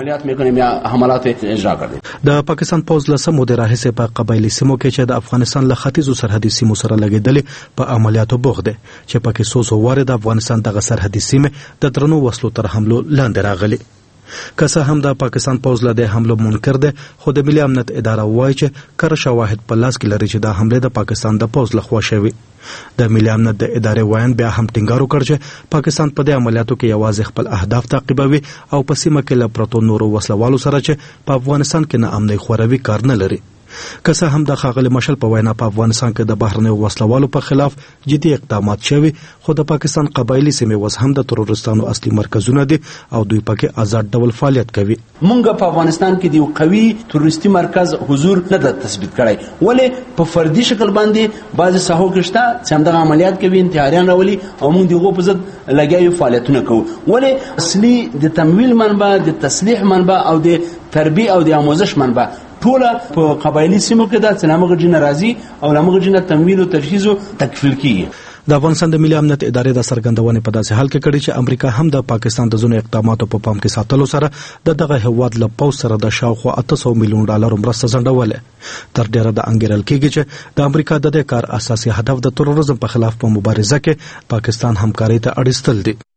د پاکستان پوځ له سمو د راهیسې په قبایلی سیمو کې چې د افغانستان له ختیځو سرحدي سیمو سره لګېدلې په عملیاتو بوخت دی چې پکې څو واره د افغانستان دغه سرحدي سیمې د درنو وسلو تر حملو لاندې راغلي. که څه هم د پاکستان پوځ له دې حملو منکر دی، خو د ملي امنیت اداره وایي چې کره شواهد په لاس کې لري چې دا حمله د پاکستان د پوځ لخوا شوې. د ملي امنیت د ادارې وایي بیا هم ټینګار وکړ چې پاکستان په دې عملیاتو کې یوازې خپل اهداف تعقیبوي او په سیمه کې له پرتو نورو وسلوالو سره چې په افغانستان کې نه امني خوروي کار نه لري. که څه هم د ښاغلي مشل په وینا په افغانستان کې د بهرنیو وسلوالو په خلاف جدي اقدامات شوي، خو د پاکستان قبایلی سیمې اوس هم د ترورستانو اصلي مرکزونه دي او دوی پکې آزاد ډول فعالیت کوي. مونږ په افغانستان کې د یو قوي تروریستي مرکز حضور نه د تثبیت کړی، ولې په فردي شکل باندې بعضې ساحو کې شته چې همدغه عملیات کوي، انتحاریان راولي او موږ د هغو په ضد لګیا فعالیتونه کوو. ولې اصلي د تمویل منبع، د تسلیح منبع او د تربیه او د آموزش منبع ټوله په قبایلی سیمو کې دا چې نامغه جن راځي او نامغه جن تمویل او تجهیز او تکفیل کیږي. د افغانستان د ملي امنیت ادارې د څرګندونې په داسې حال کې کړي چې امریکا هم د پاکستان د ځینو اقداماتو په پام کې ساتلو سره دغه هیواد له پوځ سره د شاوخوا 800 میلیون ډالر مرسته ځنډولې. تر ډیره د انګیرل کېږي چې د امریکا د دې کار اساسي هدف د تروریزم په خلاف په مبارزه کې پاکستان همکاري ته اړیستل دي.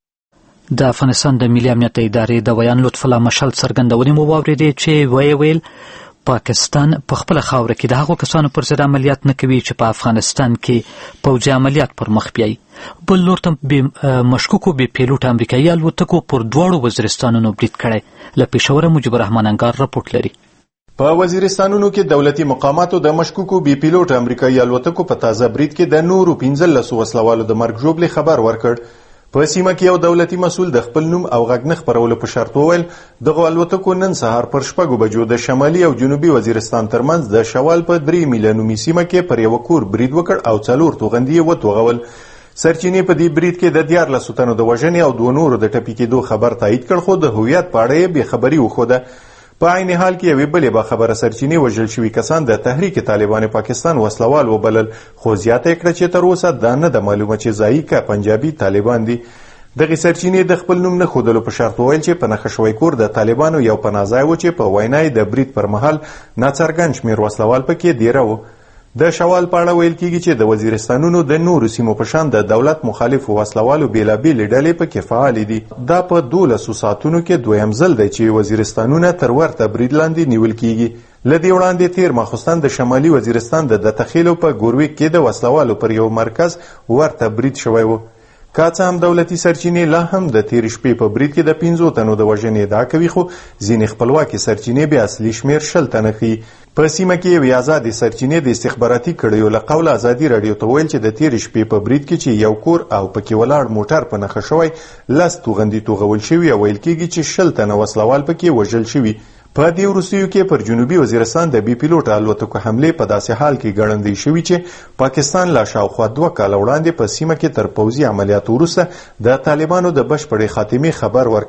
د افغانستان د ملي امنیت ادارې د ویان لطف الله مشل څرګندونې مو واورېدې چې ویل پاکستان په خپل خاوره کې د هغو کسانو پر ضد عملیات نه کوي چې په افغانستان کې پوځي عملیات پر مخ بیایي. بل لور ته مشکوکو بې پیلوټ امریکایي الوتکو پر دواړو وزیرستانونو برید کړی. له پېښوره مجيب الرحمن انګار راپورټ لري. په وزیرستانونو کې دولتي مقاماتو د مشکوکو بې پیلوټ امریکایي الوتکو په تازه برید کې د نورو 15 وسلوالو د مرګ ژوبلې خبر ورکړ. په سیمه کې یو دولتي مسؤل د خپل نوم او غږ نه خپرولو په شرط وویل دغه الوتکو نن سهار پر 6 بجو د شمالي او جنوبي وزیرستان ترمنځ د شوال په 3 میله نومي سیمه کې پر یو کور برید وکړ او 4 توغندي وتوغول. سرچینې په دې برید کې د 14 تنو د وژنې او 2 نورو د ټپي کېدو خبر تایید کړ، خو د هویت په اړه یې بې خبري وښوده. په عین حال کې یوې بلې باخبره سرچینې وژل شوي کسان د تحریک طالبان پاکستان وسلوال وبلل، خو زیاته یې کړه چې تر اوسه دا نه ده معلومه چې ځایي که پنجابي طالبان دي. دغه سرچینې د خپل نوم نه ښودلو په شرط وویل چې په نښه شوی کور د طالبانو یو پناه ځای و چې په وینا یې د برید پر مهال ناڅرګند شمېر وسلوال پکې دیره و. د شوال په اړه ویل کېږي چې د وزیرستانونو د نورو سیمو په شان د دولت مخالفو وسلوالو بېلابېلې ډلې پکې فعالې دي. دا په 12 ساعتونو کې دویم ځل دی چې وزیرستانونه تر ورته برید لاندې نیول کېږي. له دې وړاندې تیر ماخوستن د شمالي وزیرستان د تخیلو په ګورویک کې د وسلوالو پر یو مرکز ورته برید شوی و. که څه هم دولتي سرچینې لا هم د تېرې شپې په برید کې د 15 تنو د وژنې ادعا کوي، خو ځینې خپلواکې سرچینې بیا اصلي شمېر 60 تنه ښیي. په سیمه کې یوې ازادې سرچینې د استخباراتي کړیو له قوله ازادي راډیو ته ویل چې د تېرې شپې په برید کې چې یو کور او پکې ولاړ موټر په نښه شوی 10 توغندي توغول شوي او ویل کېږي چې 60 تنه وسلوال پکې وژل شوي. په دې وروستیو کې پر جنوبي وزیرستان د بې پیلوټ الوتکو حملې په داسې حال کې ګړندۍ شوي چې پاکستان لا شاوخوا 2 کاله وړاندې په سیمه کې تر پوځي عملیاتو وروسته د طالبانو د بشپړې خاتمې خبر ورکړ.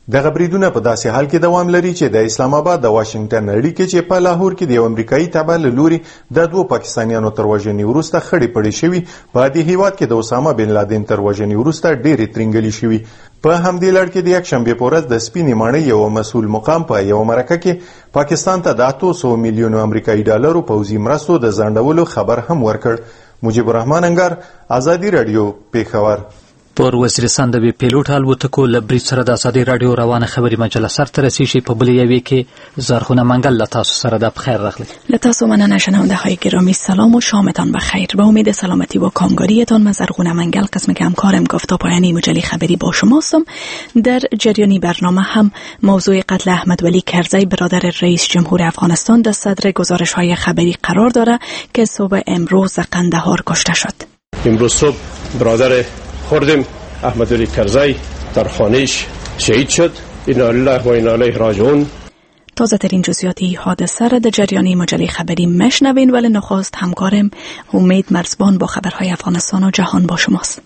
دغه بریدونه په داسې حال کې دوام لري چې د اسلام آباد د واشنگټن اړیکې چې په لاهور کې د یو امریکایي تبع له لوري د دوه پاکستانیانو تر وژنې وروسته خړې پړې شوي، په دې هیواد کې د اسامه بن لادن تر وژنې وروسته ډېرې ترنګلې شوي. په همدې لړ کې د یکشنبې په ورځ د سپینې ماڼۍ یو مسؤل مقام په یو مرکه کې پاکستان ته د 800 میلیونو امریکایي ډالرو پوځي مرستو د ځنډولو خبر هم ورکړ. مجيب الرحمن انګار، آزادي رادیو، پیښور. پر وزیرستان د پیلوټ الوتکو له برید سره د آزادي رادیو روانه خبري مجله سره رسیږي. په بلې یوې کې زرخونه منګل له تاسو سره د بخیر راغلی. له تاسو مننه شنونده‌های گرامی، سلام و شامتان بخیر. به امید سلامتی و کامگاریتان من زرخونه منگل قسم که همکارم گفتا پایانی مجله خبری با شماستم. در جریانی برنامه هم موضوع قتل احمد ولی کرزی برادر رئیس جمهور افغانستان در صدر گزارش‌های خبری قرار داره که صبح امروز در قندهار کشته شد. امروز صبح برادر خردم احمد ولی کرزی در خانهش شهید شد. انا لله و انا الیه راجعون. تازه ترین جزئیات حادثه را در جریان مجله خبری مشنوین، ولی نخست همکارم امید مرزبان با خبرهای افغانستان و جهان با شماست.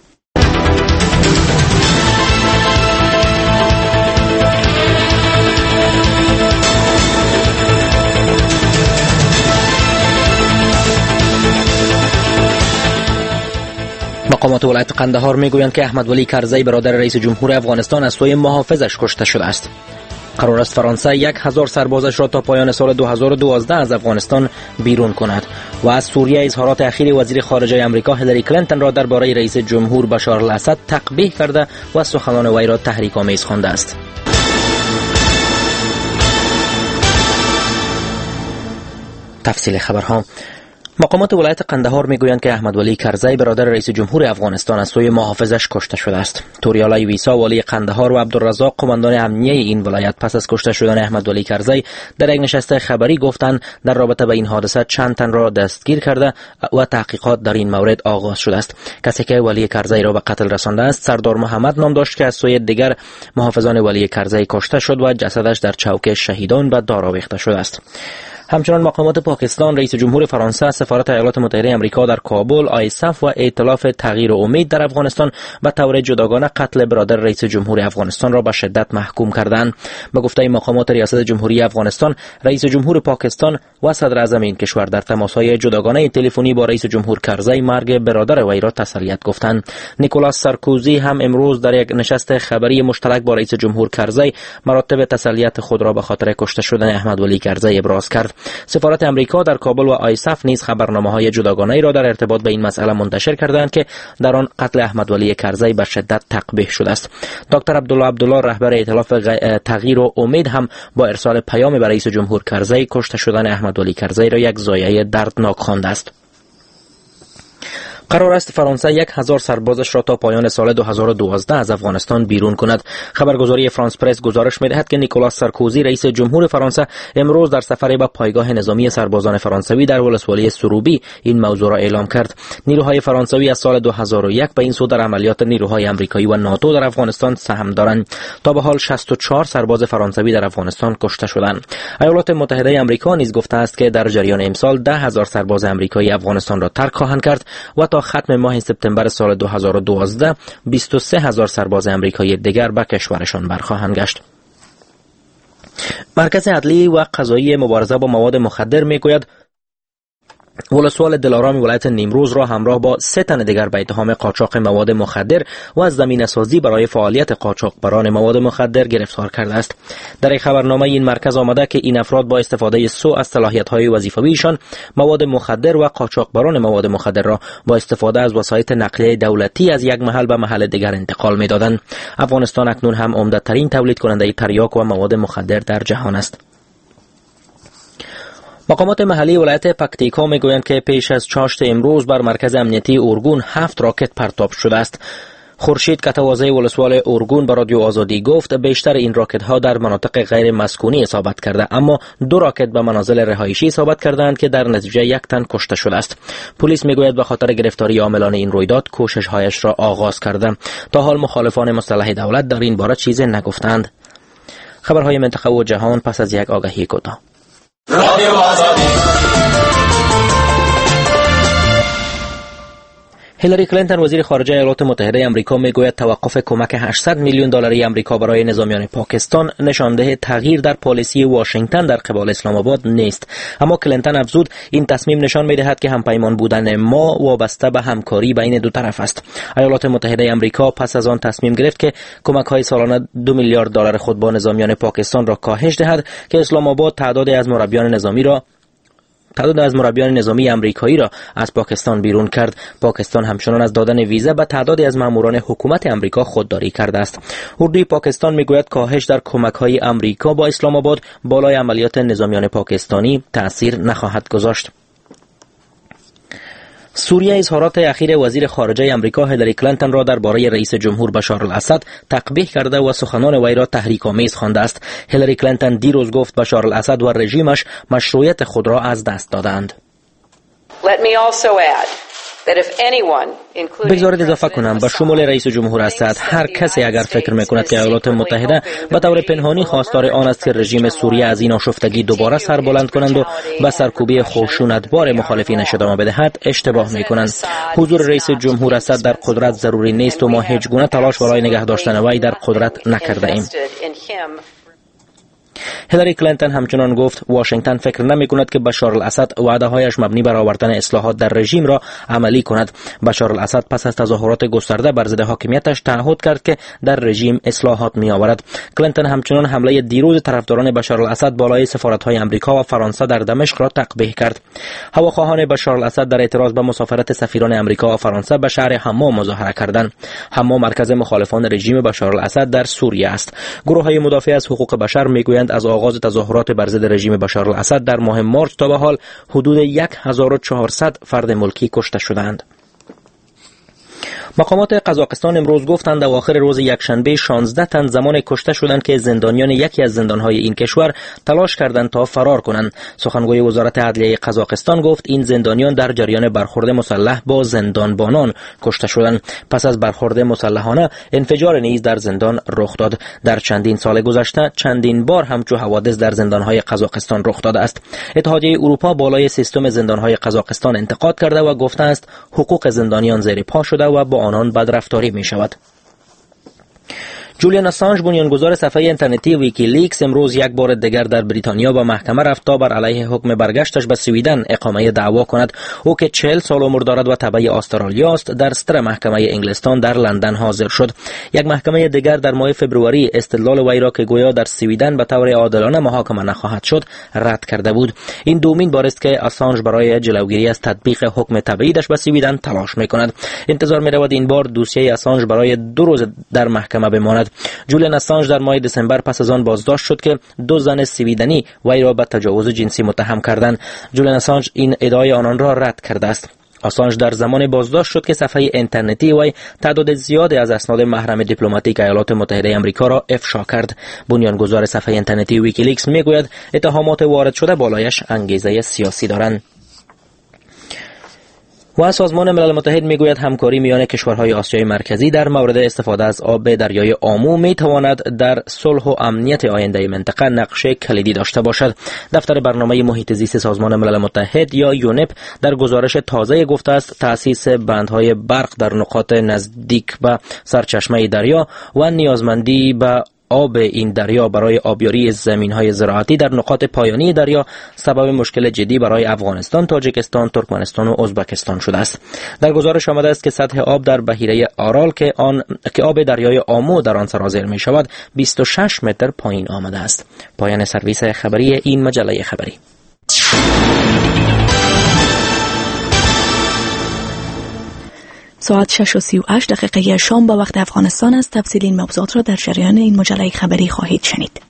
مقامات ولایت قندهار میگویند که احمد ولی کرزی برادر رئیس جمهور افغانستان از سوی محافظش کشته شده است. قرار است فرانسه 1000 سربازش را تا پایان سال 2012 از افغانستان بیرون کند و از سوریه اظهارات اخیر وزیر خارجه آمریکا هیلاری کلینتون را درباره رئیس جمهور بشار الاسد تقبیح کرده و سخنان وی را تحریک‌آمیز خوانده است. تفصیل خبرها. مقامات ولایت قندهار میگویند که احمد ولی کرزی برادر رئیس جمهور افغانستان از سوی محافظش کشته شده است. توریالای ویسا والی قندهار و عبدالرزاق قماندان امنیه این ولایت پس از کشته شدن احمد ولی کرزی در یک نشست خبری گفتند در رابطه با این حادثه چند تن را دستگیر کرده و تحقیقات در این مورد آغاز شده است. کسی که ولی کرزی را به قتل رسانده است سردار محمد نام داشت که از سوی دیگر محافظان ولی کرزی کشته شد و جسدش در چوک شهیدان به دار آویخته شده است. همچنان مقامات پاکستان، رئیس جمهور فرانسه، سفارت ایالات متحده آمریکا در کابل، آیساف و ائتلاف تغییر و امید در افغانستان به طور جداگانه قتل برادر رئیس جمهور افغانستان را به شدت محکوم کردند. به گفته مقامات ریاست جمهوری افغانستان، رئیس جمهور پاکستان و صدر اعظم این کشور در تماس‌های جداگانه تلفنی با رئیس جمهور کرزی مرگ برادر وی را تسلیت گفتند. نیکولاس سارکوزی هم امروز در یک نشست خبری مشترک با رئیس جمهور کرزی مراتب تسلیت خود را به خاطر کشته شدن احمد ولی کرزی ابراز کرد. سفارت امریکا در کابل و آیساف نیز خبرنامه‌های جداگانه‌ای را در ارتباط به این مسئله منتشر کردند که در آن قتل احمد ولی کرزی به شدت تقبیح شده است. دکتر عبدالله رهبر ائتلاف تغییر و امید هم با ارسال پیام به رئیس جمهور کرزی کشته شدن احمد ولی کرزی را یک ضایعه دردناک خوانده است. قرار است فرانسه 1000 سربازش را تا پایان سال 2012 از افغانستان بیرون کند. خبرگزاری فرانس پرس گزارش می‌دهد که نیکولاس سارکوزی رئیس جمهور فرانسه امروز در سفری به پایگاه نظامی سربازان فرانسوی در ولسوالی سروبی این موضوع را اعلام کرد. نیروهای فرانسوی از سال 2001 به این سو در عملیات نیروهای آمریکایی و ناتو در افغانستان سهم دارند. تا به حال 64 سرباز فرانسوی در افغانستان کشته شدند. ایالات متحده آمریکا نیز گفته است که در جریان امسال 10,000 سرباز آمریکایی افغانستان را ترک خواهند کرد و تا ختم ماه سپتامبر سال 2012 23,000 سرباز آمریکایی دیگر به کشورشان برخواهند گشت. مرکز عدلی و قضایی مبارزه با مواد مخدر میگوید ولسوال دلارام ولایت نیمروز را همراه با 3 تن دیگر به اتهام قاچاق مواد مخدر و زمینه‌سازی برای فعالیت قاچاقبران مواد مخدر گرفتار کرده است. در یک خبرنامه این مرکز آمده که این افراد با استفاده سوء از صلاحیت‌های وظیفویشان مواد مخدر و قاچاقبران مواد مخدر را با استفاده از وسایط نقلیه دولتی از یک محل به محل دیگر انتقال می‌دادند. افغانستان اکنون هم عمده‌ترین تولید کننده تریاک و مواد مخدر در جهان است. مقامات محلی ولایت پکتیکا میگویند که پیش از چاشت امروز بر مرکز امنیتی اورگون 7 راکت پرتاب شده است. خورشید کتوازه ولسوال اورگون به رادیو آزادی گفت بیشتر این راکت ها در مناطق غیر مسکونی اصابت کرده، اما 2 راکت به منازل رهایشی اصابت کردند که در نتیجه 1 تن کشته شده است. پلیس میگوید به خاطر گرفتاری عاملان این رویداد کوشش هایش را آغاز کرده. تا حال مخالفان مسلح دولت در این باره چیزی نگفتند. خبرهای منطقه و جهان پس از یک آگهی کوتاه. هیلاری کلینتون وزیر خارجه ایالات متحده آمریکا میگوید توقف کمک 800 میلیون دلاری آمریکا برای نظامیان پاکستان نشانده تغییر در پالیسی واشنگتن در قبال اسلام آباد نیست. اما کلینتون افزود این تصمیم نشان می‌دهد که همپیمان بودن ما وابسته به همکاری بین دو طرف است. ایالات متحده آمریکا پس از آن تصمیم گرفت که کمک‌های سالانه 2 میلیارد دلار خود با نظامیان پاکستان را کاهش دهد که اسلام آباد تعداد از مربیان نظامی آمریکایی را از پاکستان بیرون کرد. پاکستان همچنان از دادن ویزا به تعدادی از ماموران حکومت آمریکا خودداری کرده است. اردوی پاکستان میگوید کاهش در کمک‌های آمریکا با اسلام آباد بالای عملیات نظامیان پاکستانی تأثیر نخواهد گذاشت. سوریه اظهارات اخیر وزیر خارجه آمریکا هیلاری کلینتون را درباره رئیس جمهور بشار الاسد تقبیح کرده و سخنان وی را تحریک‌آمیز خوانده است. هیلاری کلینتون دیروز گفت بشار الاسد و رژیمش مشروعیت خود را از دست دادند. بگذارید اضافه کنم به شمول رئیس جمهور اسد هر کسی اگر فکر میکند که ایالات متحده به طور پنهانی خواستار آن است که رژیم سوریه از این آشفتگی دوباره سر بلند کنند و به سرکوبی خشونتبار مخالفینش ادامه بدهد اشتباه میکنند. حضور رئیس جمهور اسد در قدرت ضروری نیست و ما هیچ گونه تلاش برای نگه داشتن وی در قدرت نکرده ایم. هیلاری کلینتون همچنان گفت واشنگتن فکر نمی کند که بشار الاسد وعده هایش مبنی بر آوردن اصلاحات در رژیم را عملی کند. بشار الاسد پس از تظاهرات گسترده بر ضد حاکمیتش تعهد کرد که در رژیم اصلاحات می آورد. کلینتون همچنان حمله دیروز طرفداران بشار الاسد بالای سفارت‌های آمریکا و فرانسه در دمشق را تقبیح کرد. هواخواهان بشار الاسد در اعتراض به مسافرت سفیران آمریکا و فرانسه به شهر حما مظاهره کردند. حما مرکز مخالفان رژیم بشار الاسد در سوریه است. گروه‌های مدافع از حقوق بشر میگویند از آغاز تظاهرات بر ضد رژیم بشار الاسد در ماه مارس تا به حال حدود 1400 فرد ملکی کشته شدند. مقامات قزاقستان امروز گفتند اواخر روز یکشنبه 16 تن زمان کشته شدند که زندانیان یکی از زندانهای این کشور تلاش کردند تا فرار کنند. سخنگوی وزارت عدلیه قزاقستان گفت این زندانیان در جریان برخورد مسلح با زندانبانان کشته شدند. پس از برخورد مسلحانه انفجار نیز در زندان رخ داد. در چندین سال گذشته چندین بار همچو حوادث در زندانهای قزاقستان رخ داده است. اتحادیه اروپا بالای سیستم زندانهای قزاقستان انتقاد کرده و گفته است حقوق زندانیان زیر پا شده و با آنان بدرفتاری می شود. جولیان اسانژ بنیانگذار صفحه اینترنتی ویکیلیکس امروز یک بار دیگر در بریتانیا به محکمه رفت تا بر علیه حکم برگشتش به سویدن اقامه دعوا کند. او که 40 سال عمر دارد و تبع استرالیا است در ستر محکمه انگلستان در لندن حاضر شد. یک محکمه دیگر در ماه فوریه استدلال وی را که گویا در سویدن به طور عادلانه محاکمه نخواهد شد رد کرده بود. این دومین بار است که اسانژ برای جلوگیری از تطبیق حکم تبعیدش به سویدن تلاش می‌کند. انتظار می‌رود این بار دوسیه اسانژ برای 2 روز در محکمه بماند. جولیان اسانژ در ماه دسامبر پس از آن بازداشت شد که 2 زن سویدنی وی را به تجاوز جنسی متهم کردند. جولیان اسانژ این ادعای آنان را رد کرده است. اسانژ در زمان بازداشت شد که صفحه اینترنتی وی تعداد زیادی از اسناد محرم دیپلماتیک ایالات متحده آمریکا را افشا کرد. بنیانگذار صفحه اینترنتی ویکیلیکس میگوید اتهامات وارد شده بالایش انگیزه سیاسی دارند. و سازمان ملل متحد میگوید همکاری میان کشورهای آسیای مرکزی در مورد استفاده از آب دریای آمو میتواند در صلح و امنیت آینده منطقه نقش کلیدی داشته باشد. دفتر برنامه محیط زیست سازمان ملل متحد یا یونپ در گزارش تازه گفته است تأسیس بندهای برق در نقاط نزدیک به سرچشمه دریا و نیازمندی به آب این دریا برای آبیاری زمین‌های زراعتی در نقاط پایانی دریا سبب مشکل جدی برای افغانستان، تاجیکستان، ترکمنستان و ازبکستان شده است. در گزارش آمده است که سطح آب در بحیره آرال که آب دریای آمو در آن سرازیر می شود 26 متر پایین آمده است. پایان سرویس خبری این مجله خبری. ساعت 6:38 شام به وقت افغانستان است. تفصیل این موضوعات را در جریان این مجله خبری خواهید شنید.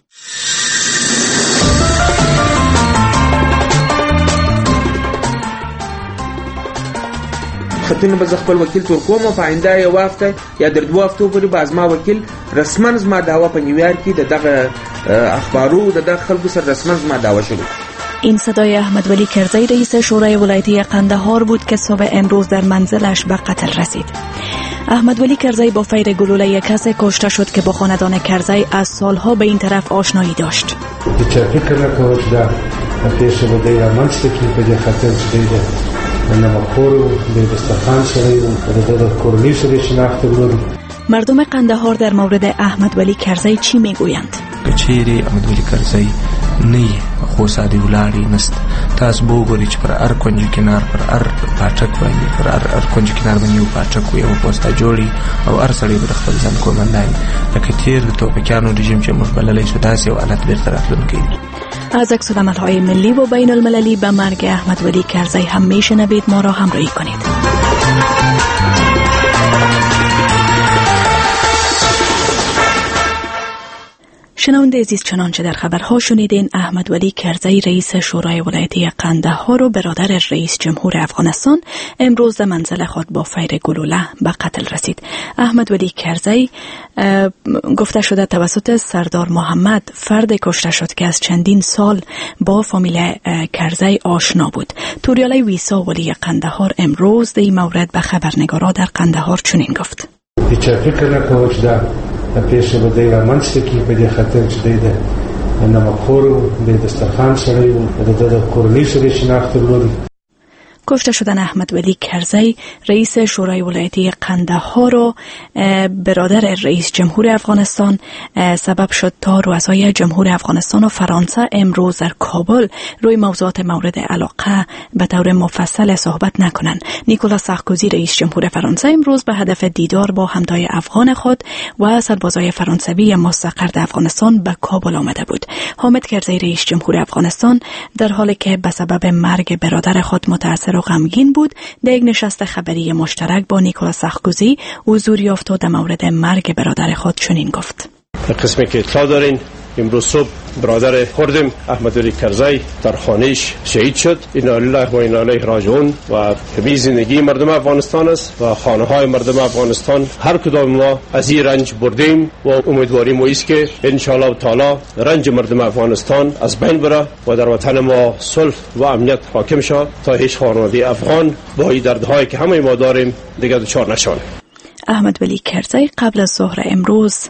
خطونه به خپل وکیل تور کوم په آینده یو هفته یا در 2 هفتو پورې به زما وکیل رسمن زما دعوا په نیویورک کې دغه اخبارو دغه خلکو سره رسمن زما دعوا شروع. این صدای احمد ولی کرزی رئیس شورای ولایتی قندهار بود که صبح امروز در منزلش به قتل رسید. احمد ولی کرزی با فیر گلوله کسی کشته شد که با خاندان کرزی از سالها به این طرف آشنایی داشت. چه فکر نکوه در پیش بوده یا منصفی که خطر شده نمکخور و د دسترخوان سړی و د کورنۍ سره شناخت لري. مردم قندهار در مورد احمد ولی کرزی چی میگویند؟ کچېری احمد ولی کرزی نه خو ساده ولاړی نست تاسو وګورئ چې پر هر کونج کنار پر هر پاټک باندې پر هر کونج کنار باندې یو پاټک یو پوسټه جوړي او هر سړی به خپل ځان کومندای لکه تیر د توپکانو رژیم چې موږ بللی شو داسې یو حالت بیرته راتلونکی. از عکس‌العمل‌های ملی و بین المللی به مرگ احمد ولی کرزی هم میشنوید. ما را همراهی کنید. شنونده عزیز، چنانچه در خبرها شنیدین، احمد ولی کرزی رئیس شورای ولایتی قندهار و برادر رئیس جمهور افغانستان امروز در منزل خود با فیر گلوله به قتل رسید. احمد ولی کرزی گفته شده توسط سردار محمد فرد کشته شد که از چندین سال با فامیل کرزی آشنا بود. توریالی ویسا ولی قندهار امروز در این مورد به خبرنگارا در قندهار چنین گفت: هیچ فکر نکوم چې دا پیښه به دی رامنځته کړي په دې خاطر چې دی د نمکخور و د دسترخوان سړی و د کورنۍ سره شناخت لري. کشته شدن احمد ولی کرزی رئیس شورای ولایتی قندهار و برادر رئیس جمهور افغانستان سبب شد تا رؤسای جمهور افغانستان و فرانسه امروز در کابل روی موضوعات مورد علاقه به طور مفصل صحبت نکنند. نیکولا سارکوزی رئیس جمهور فرانسه امروز به هدف دیدار با همتای افغان خود و سربازای فرانسوی مستقر در افغانستان به کابل آمده بود. حامد کرزی رئیس جمهور افغانستان در حالی که به سبب مرگ برادر خود متأثر و غمگین بود، در یک نشست خبری مشترک با نیکولا سارکوزی حضور یافت و در مورد مرگ برادر خود چنین گفت: قسمی که اطلاع دارین امروز صبح برادر خوردم احمد ولی کرزی در خانهش شهید شد. انا لله و انا الیه راجعون. و همه زندگی مردم افغانستان است و خانه های مردم افغانستان هر کدام ما از این رنج بردیم و امیدواریم ما است که ان شاء الله تعالی رنج مردم افغانستان از بین بره و در وطن ما صلح و امنیت حاکم شود تا هیچ خانواده افغان با این دردهایی که همه ما داریم دیگر دچار نشود. احمد ولی کرزی قبل از ظهر امروز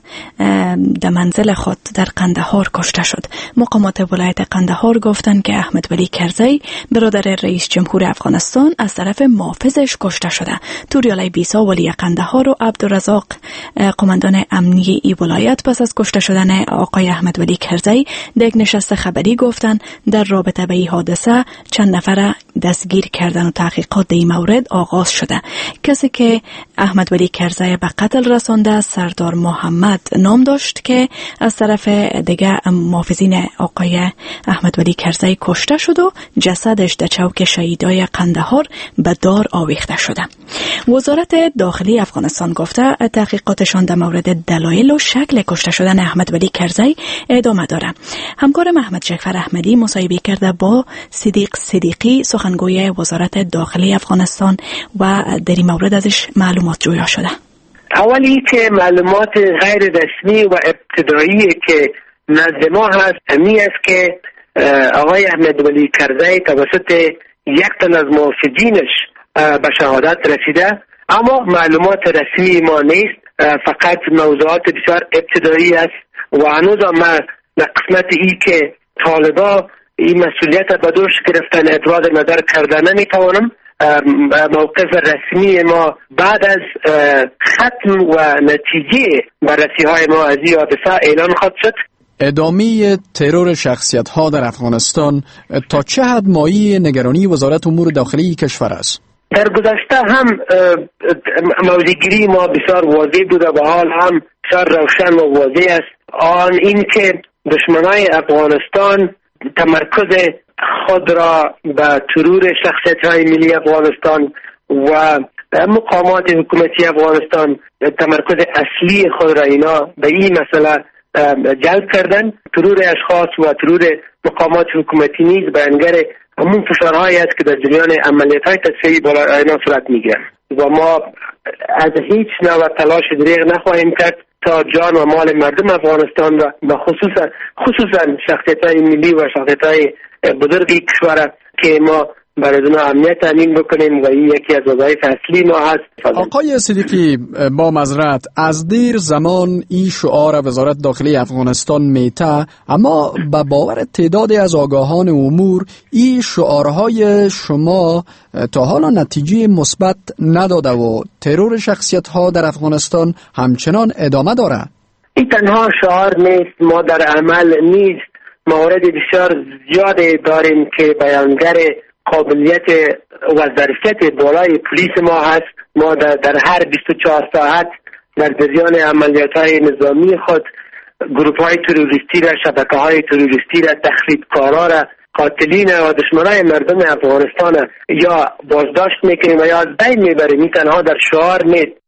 در منزل خود در قندهار کشته شد. مقامات ولایت قندهار گفتند که احمد ولی کرزی برادر رئیس جمهور افغانستان از طرف محافظش کشته شده. توریالی بیسا ولی قندهار و عبدالرزاق قماندان امنیه ای ولایت پس از کشته شدن آقای احمد ولی کرزی در یک نشست خبری گفتند در رابطه به این حادثه چند نفر دستگیر کردن و تحقیقات در این مورد آغاز شده. کسی که احمد ولی کرزی به قتل رسانده سردار محمد نام داشت که از طرف دیگه محافظین آقای احمد ولی کرزی کشته شد و جسدش در چوک شهیدای قندهار به دار آویخته شده. وزارت داخلی افغانستان گفته تحقیقاتشان در مورد دلایل و شکل کشته شدن احمد ولی کرزی ادامه داره. همکارم احمد جعفر احمدی مصاحبه کرده با صدیق صدیقی سخنگوی وزارت داخلی افغانستان و در این مورد ازش معلومات جویا شده. اولی که معلومات غیر رسمی و ابتدایی که نزد ما هست همی است که آقای احمد ولی کرزی توسط یک تن از محافظینش به شهادت رسیده، اما معلومات رسمی ما نیست، فقط موضوعات بسیار ابتدایی است و هنوز ما در قسمت ای که طالبا این مسئولیت به دوش گرفتن ابراز نظر کرده نمیتوانم. موقف رسمی ما بعد از ختم و نتیجه بررسی های ما از این حادثه اعلان خواهد شد. ادامه ترور شخصیت ها در افغانستان تا چه حد مایه نگرانی وزارت امور داخلی کشور است؟ در گذشته هم موضع‌گیری ما بسیار واضح بوده و حال هم بسیار روشن و واضح است. آن این که دشمنای افغانستان تمرکز خود را به ترور شخصیت‌های ملی افغانستان و مقامات حکومتی افغانستان تمرکز اصلی خود را اینا به این مسئله جلب کردن. ترور اشخاص و ترور مقامات حکومتی نیز بیانگر همون فشارهایی است که در جریان عملیات‌های تصفیه‌ای بالا اینا صورت می‌گیرد و ما از هیچ نوع تلاش دریغ نخواهیم کرد تا جان و مال مردم افغانستان را و خصوصا شخصیت‌های ملی و شخصیت‌های بزرگی کشور که ما برای اونها امنیت تامین بکنیم و این یکی از وظایف اصلی ما هست. آقای صدیقی، با معذرت از دیر زمان این شعار وزارت داخلی افغانستان میته، اما به باور تعدادی از آگاهان امور این شعارهای شما تا حالا نتیجه مثبت نداده و ترور شخصیت ها در افغانستان همچنان ادامه داره. این تنها شعار نیست، ما در عمل نیست. موارد بسیار زیاده داریم که بیانگر قابلیت و ظرفیت بالای پلیس ما هست. ما در هر 24 ساعت در جریان عملیات‌های نظامی خود گروه‌های تروریستی را، شبکه‌های تروریستی را، تخریبکارا را، قاتلین و دشمنان مردم افغانستان یا بازداشت میکنیم و یا از بین میبریم. این تنها در شعار نیست.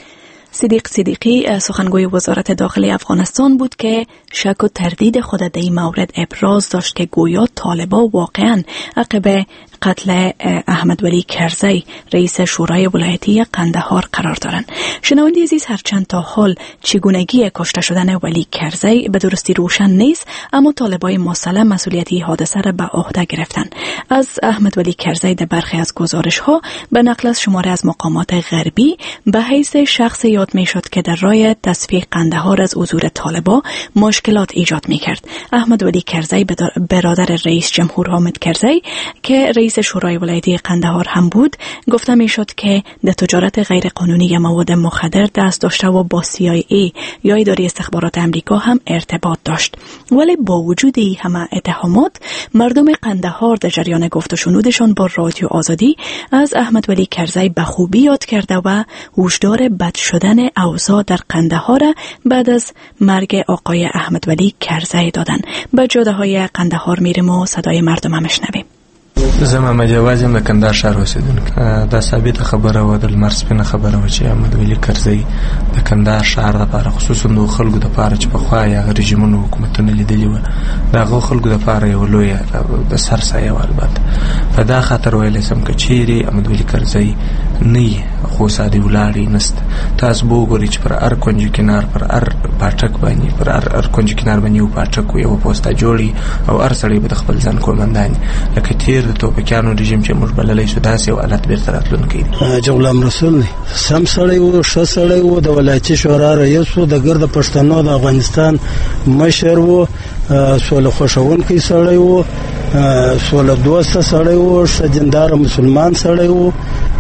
صدیقی سخنگوی وزارت داخلی افغانستان بود که شک و تردید خود در این مورد ابراز داشت که گویا طالبان واقعا عقب قتل احمد ولی کرزی رئیس شورای ولایتی قندهار قرار دارند. شنونده عزیز، هرچند تا حال چگونگی کشته شدن ولی کرزی به درستی روشن نیست، اما طالبان مسلم مسئولیتی حادثه را به عهده گرفتند. از احمد ولی کرزی در برخی از گزارش ها به نقل از شماره از مقامات غربی به حیث شخص یاد می شد که در راه تصفیه قندهار از حضور طالبان مشکلات ایجاد می کرد. احمد ولی کرزی برادر رئیس جمهور حامد کرزی که رئیس شورای ولایتی قندهار هم بود، گفته می شد که در تجارت غیر قانونی مواد مخدر دست داشته و با CIA یا اداره استخبارات امریکا هم ارتباط داشت. ولی با وجود این همه اتهامات، مردم قندهار در جریان گفت و شنودشان با رادیو آزادی از احمد ولی کرزی به خوبی یاد کرده و هشدار بد شدن اوضاع در قندهار بعد از مرگ آقای احمد ولی کرزی دادن. به جاده‌های قندهار میریم و صدای مردم هم میشنویم. زما مجوازم د کندهار ښار اوسیدونکی دا ثابته خبره و د لمر سپینه خبره و چې احمد ولی کرزی د کندهار ښار دپاره خصوصا د خلکو دپاره چې پخوا یې هغه رژیمونو حکومتونه لیدلي وو د هغو خلکو دپاره یوه لویه د سرسایه وه. البته په دا خاطر ویلی سم که چیرې احمد ولی کرزی نه یي خو سادې ولاړې نسته. تاسو به وګورئ چې پر هر کونج کنار پر هر پاټک باندې پر هر کونج کنار باندې یو پاټک و، یوه پوسته جوړي او هر سړی به د خپل ځان قومندان لکه تیر د توپکیانو رژیم چې موږ بللی شو، داسې یو حالت بیرته راتلونکی دی. حاجي غلام رسول دی سم سړی و، ښه سړی و، د ولایتي شورا رئیس و، د ګرد پښتنو د افغانستان مشر و، سوله خوښونکی سړی و، سوله دوسته سړی و، ښه دینداره مسلمان سړی و،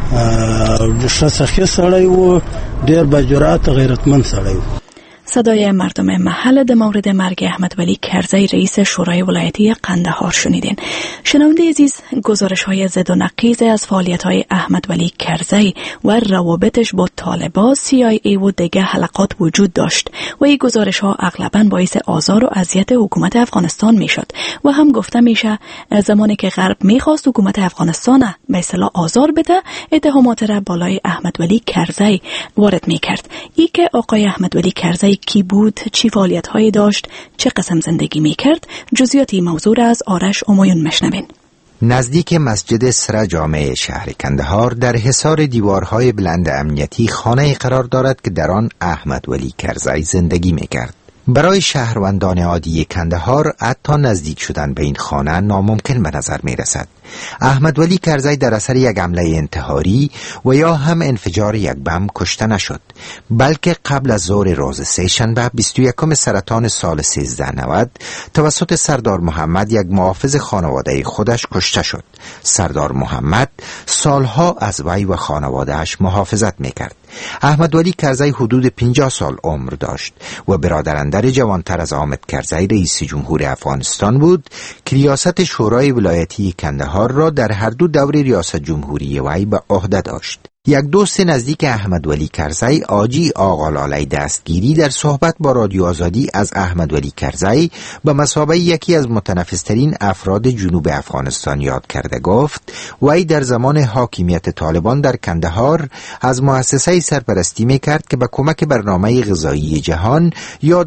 ښه سخی سړی و، ډېر با جرأت غیرتمند سړی و. صدای مردم محل در مورد مرگ احمد ولی کرزی رئیس شورای ولایتی قندهار شنیدین. شنونده عزیز، گزارش های زد و نقیض از فعالیت های احمد ولی کرزی و روابطش با طالبان، CIA و دیگر حلقات وجود داشت و این گزارش ها اغلباً باعث آزار و اذیت حکومت افغانستان میشد و هم گفته میشه زمانی که غرب میخواست حکومت افغانستان به اصطلاح آزار بده، اتهامات را بالای احمد ولی کرزی وارد میکرد. ای که آقای احمد ولی کرزی کی بود، چی فعالیت‌هایی داشت، چه قسم زندگی می‌کرد، جزئیاتی موضوع را از آرش امایون مشنوین. نزدیک مسجد سر جامع شهر کندهار در حصار دیوارهای بلند امنیتی خانه قرار دارد که در آن احمد ولی کرزی زندگی می‌کرد. برای شهروندان عادی کندهار حتی نزدیک شدن به این خانه ناممکن به نظر می رسد. احمد ولی کرزی در اثر یک حمله انتحاری و یا هم انفجار یک بم کشته نشد، بلکه قبل از ظهر روز سه‌شنبه 21 سرطان سال 1390 توسط سردار محمد، یک محافظ خانواده خودش، کشته شد. سردار محمد سالها از وی و خانوادهش محافظت می کرد. احمد ولی کرزی حدود 50 سال عمر داشت و برادرندر جوانتر از حامد کرزی رئیس جمهور افغانستان بود که ریاست شورای ولایتی کندهار را در هر دو دور ریاست جمهوری وی به عهده داشت. یک دوست نزدیک احمد ولی کرزی، حاجی آقا لالی دستگیری، در صحبت با رادیو آزادی از احمد ولی کرزی به مثابه یکی از متنفذترین افراد جنوب افغانستان یاد کرده گفت وی در زمان حاکمیت طالبان در کندهار از مؤسسه سرپرستی میکرد که به کمک برنامه غذایی جهان یا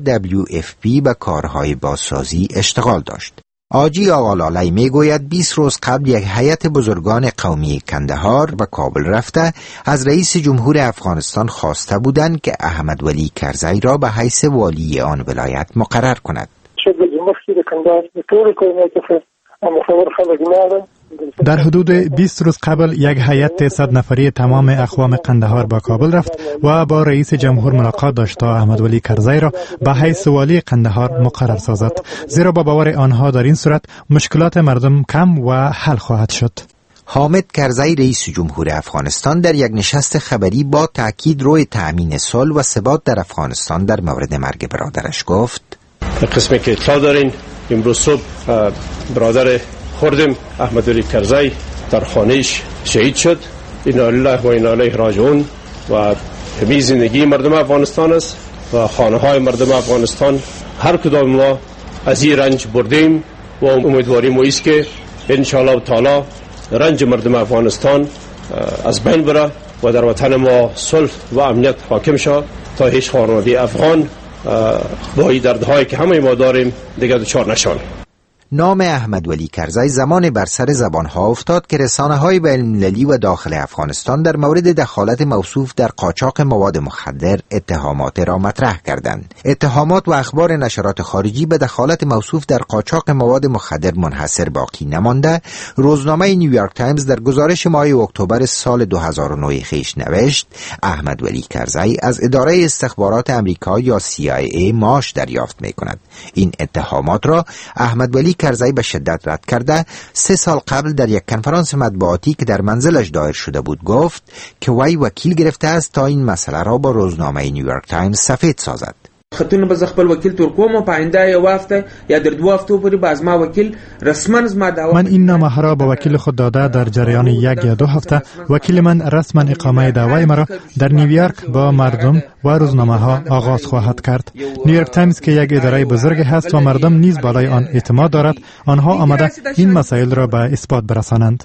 WFP به کارهای بازسازی اشتغال داشت. حاجی آقا لالی میگوید 20 روز قبل یک هیئت بزرگان قومی کندهار به کابل رفته از رئیس جمهور افغانستان خواسته بودند که احمد ولی کرزی را به حیث والی آن ولایت مقرر کند. شد مخکې د کندهار د ټول قومیت څخه مخور خلک لاړه، در حدود 20 روز قبل یک هیئت 100 نفری تمام اقوام قندهار با کابل رفت و با رئیس جمهور ملاقات داشت تا احمد ولی کرزی را به حیث والی قندهار مقرر سازد، زیرا با باور آنها در این صورت مشکلات مردم کم و حل خواهد شد. حامد کرزی رئیس جمهور افغانستان در یک نشست خبری با تاکید روی تأمین صلح و ثبات در افغانستان در مورد مرگ برادرش گفت: قسمی که اطلاع دارین امروز صبح برادر خردم احمد ولی کرزی در خانهش شهید شد. انا لله و انا الیه راجعون و همه زندگی مردم افغانستان است و خانه های مردم افغانستان. هر کدام ما از این رنج بردیم و امیدواریم و است که ان شاء الله تعالی رنج مردم افغانستان از بین بره و در وطن ما صلح و امنیت حاکم شود تا هیچ خانواده افغان با این دردهایی که همه ما داریم دیگر دچار نشون. نام احمد ولی کرزی زمان بر سر زبانها افتاد که رسانه‌های بین‌المللی و داخل افغانستان در مورد دخالت موصوف در قاچاق مواد مخدر اتهامات را مطرح کردند. اتهامات و اخبار نشرات خارجی به دخالت موصوف در قاچاق مواد مخدر منحصر باقی نمانده، روزنامه نیویورک تایمز در گزارش ماه اکتبر سال 2009 خویش نوشت: احمد ولی کرزی از اداره استخبارات امریکا یا CIA معاش دریافت می‌کند. این اتهامات را احمد ولی کرزی به شدت رد کرده 3 سال قبل در یک کنفرانس مطبوعاتی که در منزلش دایر شده بود گفت که وی وکیل گرفته است تا این مسئله را با روزنامه نیویورک تایمز سفید سازد. خطونه به خپل وکیل تور کوم په آینده یو هفته یا در 2 هفتو پورې به از ما وکیل رسما ما دعوا. من این نامه را به وکیل خود داده در جریان 1 یا 2 هفته وکیل من رسما اقامه دعوای مرا در نیویورک با مردم و روزنامه ها آغاز خواهد کرد. نیویورک تایمز که یک اداره بزرگ هست و مردم نیز بالای آن اعتماد دارد، آنها آمده این مسائل را به اثبات برسانند.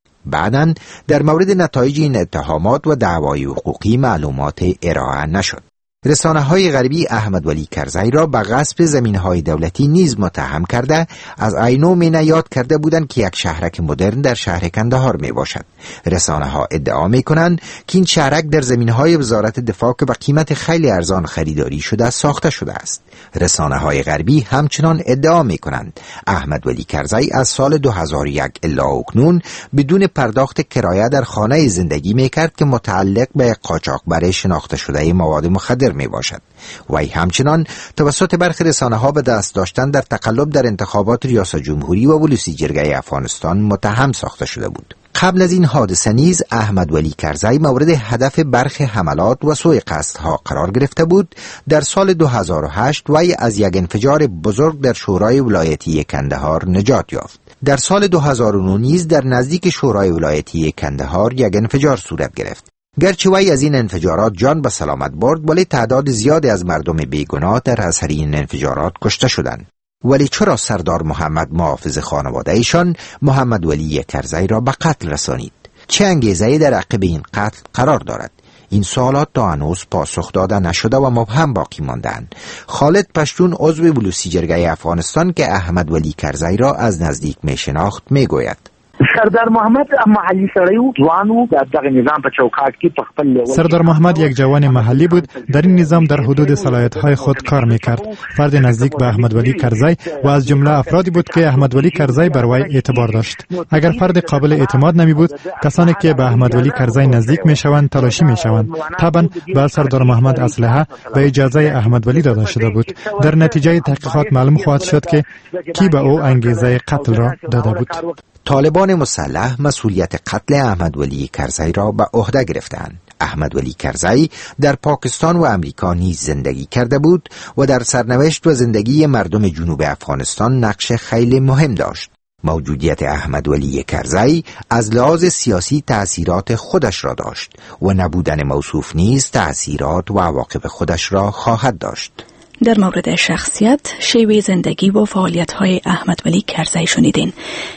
بعداً در مورد نتایج این اتهامات و دعوای حقوقی معلومات ارائه نشد. رسانه‌های غربی احمد ولی کرزی را به غصب زمین‌های دولتی نیز متهم کرده از عینو مینه یاد کرده بودند که یک شهرک مدرن در شهر کندهار می باشد. رسانه‌ها ادعا می‌کنند که این شهرک در زمین‌های وزارت دفاع که به قیمت خیلی ارزان خریداری شده ساخته شده است. رسانه‌های غربی همچنان ادعا می‌کنند احمد ولی کرزی از سال 2001 الی اکنون بدون پرداخت کرایه در خانه زندگی می‌کرد که متعلق به قاچاقبر شناخته شده مواد مخدر می باشد. وی همچنان توسط برخی رسانه‌ها به دست داشتن در تقلب در انتخابات ریاست جمهوری و ولوسی جرگه افغانستان متهم ساخته شده بود. قبل از این حادثه نیز احمد ولی کرزی مورد هدف برخی حملات و سوء قصدها قرار گرفته بود. در سال 2008 وی از یک انفجار بزرگ در شورای ولایتی کندهار نجات یافت. در سال 2009 نیز در نزدیک شورای ولایتی کندهار یک انفجار صورت گرفت. گرچه وی از این انفجارات جان به سلامت برد، ولی تعداد زیادی از مردم بیگناه در اثر این انفجارات کشته شدند. ولی چرا سردار محمد محافظ خانواده ایشان محمد ولی کرزی را به قتل رسانید؟ چه انگیزه‌ای در عقب این قتل قرار دارد؟ این سوالات تا هنوز پاسخ داده نشده و مبهم باقی مانده‌اند. خالد پشتون عضو ولوسی جرگه افغانستان که احمد ولی کرزی را از نزدیک میشناخت میگوید: سردار محمد محلی سړی و، ځوان و، د دغه نظام په چوکاټ کې په خپل لیول. سردار محمد یک جوان محلی بود، در این نظام در حدود صلاحیت‌های خود کار می‌کرد. فرد نزدیک به احمد ولی کرزی و از جمله افرادی بود که احمد ولی کرزی بر وی اعتبار داشت. اگر فرد قابل اعتماد نمی‌بود، کسانی که به احمد ولی کرزی نزدیک می‌شوند تلاشی می‌شوند. طبعا به سردار محمد اسلحه و اجازه احمد ولی داده شده بود. در نتیجه تحقیقات معلوم خواهد شد که کی به او انگیزه قتل را داده بود. طالبان مسلح مسئولیت قتل احمد ولی کرزی را به عهده گرفتند. احمد ولی کرزی در پاکستان و امریکا نیز زندگی کرده بود و در سرنوشت و زندگی مردم جنوب افغانستان نقش خیلی مهم داشت. موجودیت احمد ولی کرزی از لحاظ سیاسی تأثیرات خودش را داشت و نبودن موصوف نیز تأثیرات و عواقب خودش را خواهد داشت. در مورد شخصیت، شیوه زندگی و فعالیت‌های احمد ولی کرزی شنیدین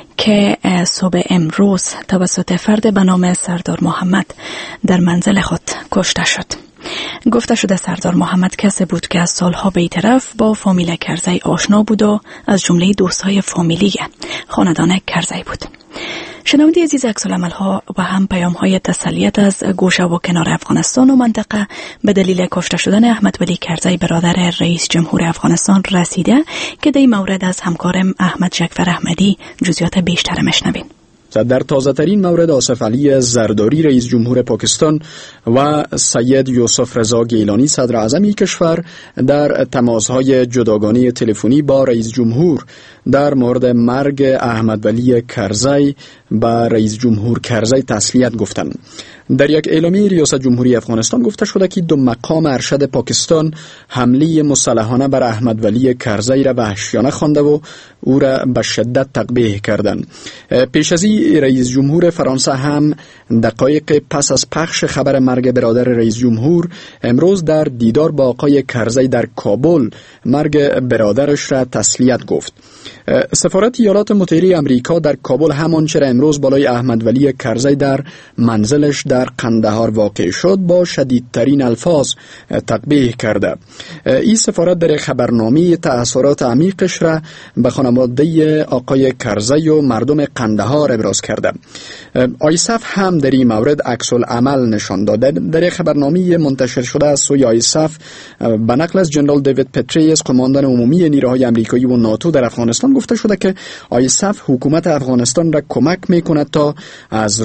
که صبح امروز توسط فرد به نام سردار محمد در منزل خود کشته شد. گفته شده سردار محمد کسی بود که از سالها بی‌طرف با فامیل کرزی آشنا بود و از جمله دوستای فامیلی خاندان کرزی بود. شنونده عزیز، عکس‌العمل‌ها و هم پیام‌های تسلیت از گوشه و کنار افغانستان و منطقه به دلیل کشته شدن احمد ولی کرزی برادر رئیس جمهور افغانستان رسیده که در این مورد از همکارم احمد جعفر احمدی جزئیات بیشتر مشنویم. در تازه ترین مورد آصف علی زرداری رئیس جمهور پاکستان و سید یوسف رضا گیلانی صدر اعظم کشور در تماس‌های جداگانه تلفنی با رئیس جمهور در مورد مرگ احمد ولی کرزی به رئیس جمهور کرزی تسلیت گفتند. در یک اعلامیه ریاست جمهوری افغانستان گفته شده که دو مقام ارشد پاکستان حمله مسلحانه بر احمد ولی کرزی را وحشیانه خوانده و او را به شدت تقبیح کردند. پیش از این رئیس جمهور فرانسه هم دقایق پس از پخش خبر مرگ برادر رئیس جمهور امروز در دیدار با آقای کرزی در کابل مرگ برادرش را تسلیت گفت. سفارت ایالات متحده آمریکا در کابل همانچه را امروز بالای احمد ولی کرزی در منزلش در قندهار واقع شد با شدیدترین الفاظ تقبیح کرده. این سفارت در خبرنامه تأثیرات عمیقش را به خانواده آقای کرزی و مردم قندهار ابراز کرده. آیسف هم در این مورد عکس العمل نشان داده. در خبرنامه منتشر شده از سوی آیسف به نقل از جنرال دیوید پتریس قماندان عمومی نیروهای آمریکایی و ناتو در افغانستان گفته شده که آیسف حکومت افغانستان را کمک میکند تا از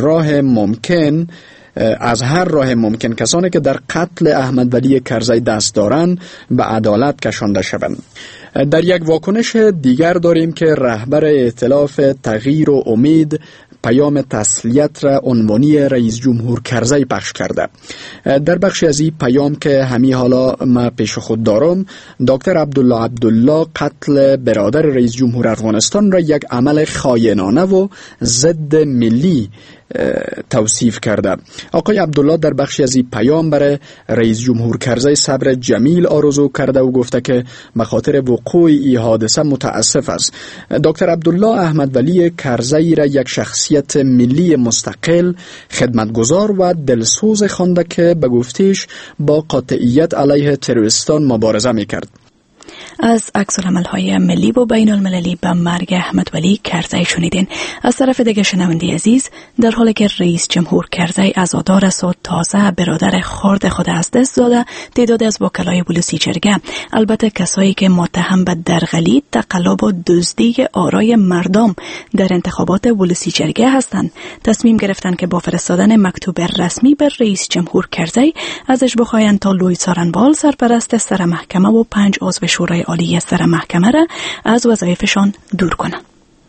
هر راه ممکن کسانی که در قتل احمد ولی کرزی دست دارند به عدالت کشانده شوند. در یک واکنش دیگر داریم که رهبر ائتلاف تغییر و امید پیام تسلیت را عنوانی رئیس جمهور کرزی پخش کرده. در بخشی از این پیام که همین حالا ما پیش خود دارم، دکتر عبدالله قتل برادر رئیس جمهور افغانستان را یک عمل خائنانه و ضد ملی توصیف کرده. آقای عبدالله در بخشی از این پیام برای رئیس جمهور کرزی صبر جمیل آرزو کرده و گفته که به خاطر وقوع این حادثه متاسف است. دکتر عبدالله احمد ولی کرزی را یک شخصیت ملی مستقل، خدمتگزار و دلسوز خوانده که به گفتش با قاطعیت علیه تروریستان مبارزه میکرد. از عکس‌العمل‌های ملی و بین المللی به مرگ احمد ولی کرزی شنیدین. از طرف دیگه شنونده عزیز، در حالی که رئیس جمهور کرزی عزادار است و تازه برادر خرد خود از دست داده، تعداد از وکلای ولسی جرگه، البته کسایی که متهم به درغلی، تقلب و دزدی آرای مردم در انتخابات ولسی جرگه هستند، تصمیم گرفتند که با فرستادن مکتوب رسمی به رئیس جمهور کرزی ازش بخواهند تا لوی سارنوال سرپرست سر محکمه و 5 عضو شورای عالی سر محکمه را از وظایفشان دور کنند.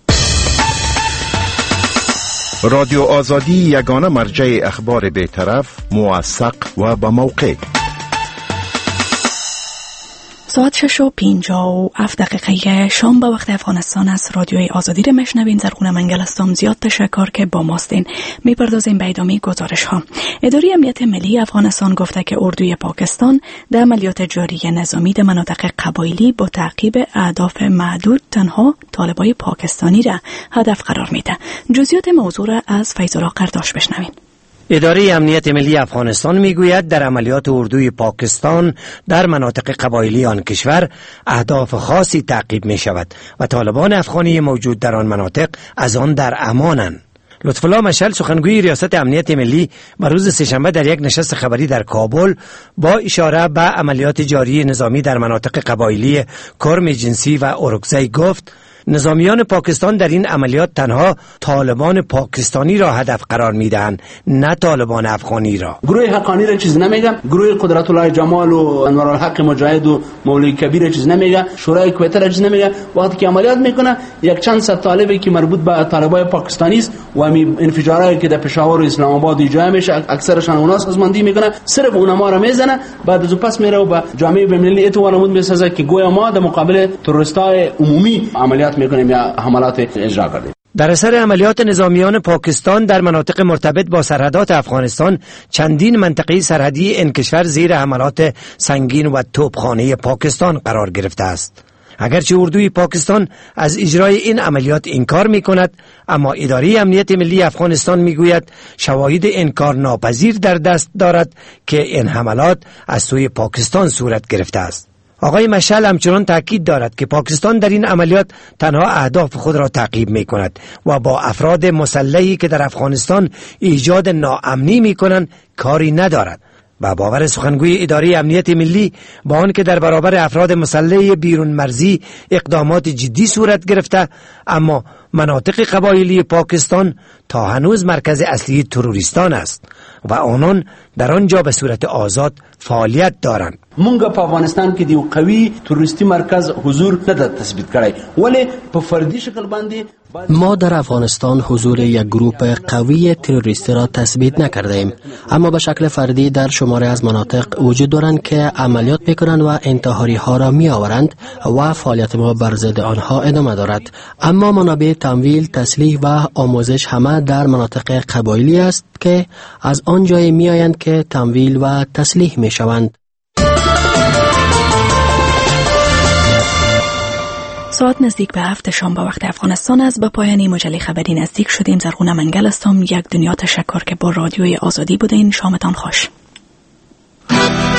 رادیو آزادی یگانه مرجع اخبار بی‌طرف، موثق و با موقع. ساعت 6:57 شام به وقت افغانستان است. رادیوی آزادی را میشنوین. زرغونه منگل هستم. زیاد تشکر که با ماستین. میپردازیم به ادامه گزارش ها. اداره امنیت ملی افغانستان گفته که اردوی پاکستان در عملیات جاری نظامی در مناطق قبایلی با تعقیب اهداف محدود تنها طالبای پاکستانی را هدف قرار میده. جزئیات موضوع را از فیض‌الله قرداش بشنوین. اداره امنیت ملی افغانستان میگوید در عملیات اردوی پاکستان در مناطق قبایلی آن کشور اهداف خاصی تعقیب می شود و طالبان افغانی موجود در آن مناطق از آن در امانند. لطفالله مشعل سخنگوی ریاست امنیت ملی بر روز سه‌شنبه در یک نشست خبری در کابل با اشاره به عملیات جاری نظامی در مناطق قبایلی کرم جنسی و اورکزی گفت نظامیان پاکستان در این عملیات تنها طالبان پاکستانی را هدف قرار میدهند، نه طالبان افغانی را. گروه حقانی را چیز نمیگه، گروه قدرت الله جمال و انوار الحق مجاهد و مولوی کبیر چیز نمیگه، شورای کویت را چیز نمیگه. وقتی که عملیات میکنه یک چند صد طالبی که مربوط به طالبای پاکستانی است و همین انفجارایی که در پشاور و اسلام آباد ایجاد میشه اکثرشان اونا سازماندهی میکنه، صرف اونها را میزنه، بعد از پس میره و به جامعه بین‌المللی اعتبار میسازه که گویا ما در مقابل تروریستای عمومی عملیات میکنیم یا حملات اجرا کردیم. در اثر عملیات نظامیان پاکستان در مناطق مرتبط با سرحدات افغانستان چندین منطقه سرحدی این کشور زیر حملات سنگین و توپخانه پاکستان قرار گرفته است. اگرچه اردوی پاکستان از اجرای این عملیات انکار می کند، اما اداره امنیت ملی افغانستان می گوید شواهد انکار ناپذیر در دست دارد که این حملات از سوی پاکستان صورت گرفته است. آقای مشعل همچنان تاکید دارد که پاکستان در این عملیات تنها اهداف خود را تعقیب می کند و با افراد مسلحی که در افغانستان ایجاد ناامنی می کنند کاری ندارد. و باور سخنگوی اداره امنیت ملی با آن که در برابر افراد مسلح بیرون مرزی اقدامات جدی صورت گرفته، اما مناطق قبایلی پاکستان تا هنوز مرکز اصلی تروریستان است و آنان در آنجا به صورت آزاد فعالیت دارند. مونږ په افغانستان کې دی قوي تروریستي مرکز حضور نه تثبیت کړی، ولی په فردي شکل باندې ما در افغانستان حضور یک گروه قوی تروریستی را تثبیت نکردیم، اما به شکل فردی در شماری از مناطق وجود دارند که عملیات میکنند و انتحاری ها را می آورند و فعالیت ما بر ضد آنها ادامه دارد. اما منابع تمویل، تسلیح و آموزش همه در مناطق قبایلی است که از آن جای می آیند که تمویل و تسلیح می شوند. ساعت نزدیک به 7 شام به وقت افغانستان است. به پایان مجله خبری نزدیک شدیم. زرغونه منگل هستم. یک دنیا تشکر که با رادیوی آزادی بودین. شامتان خوش.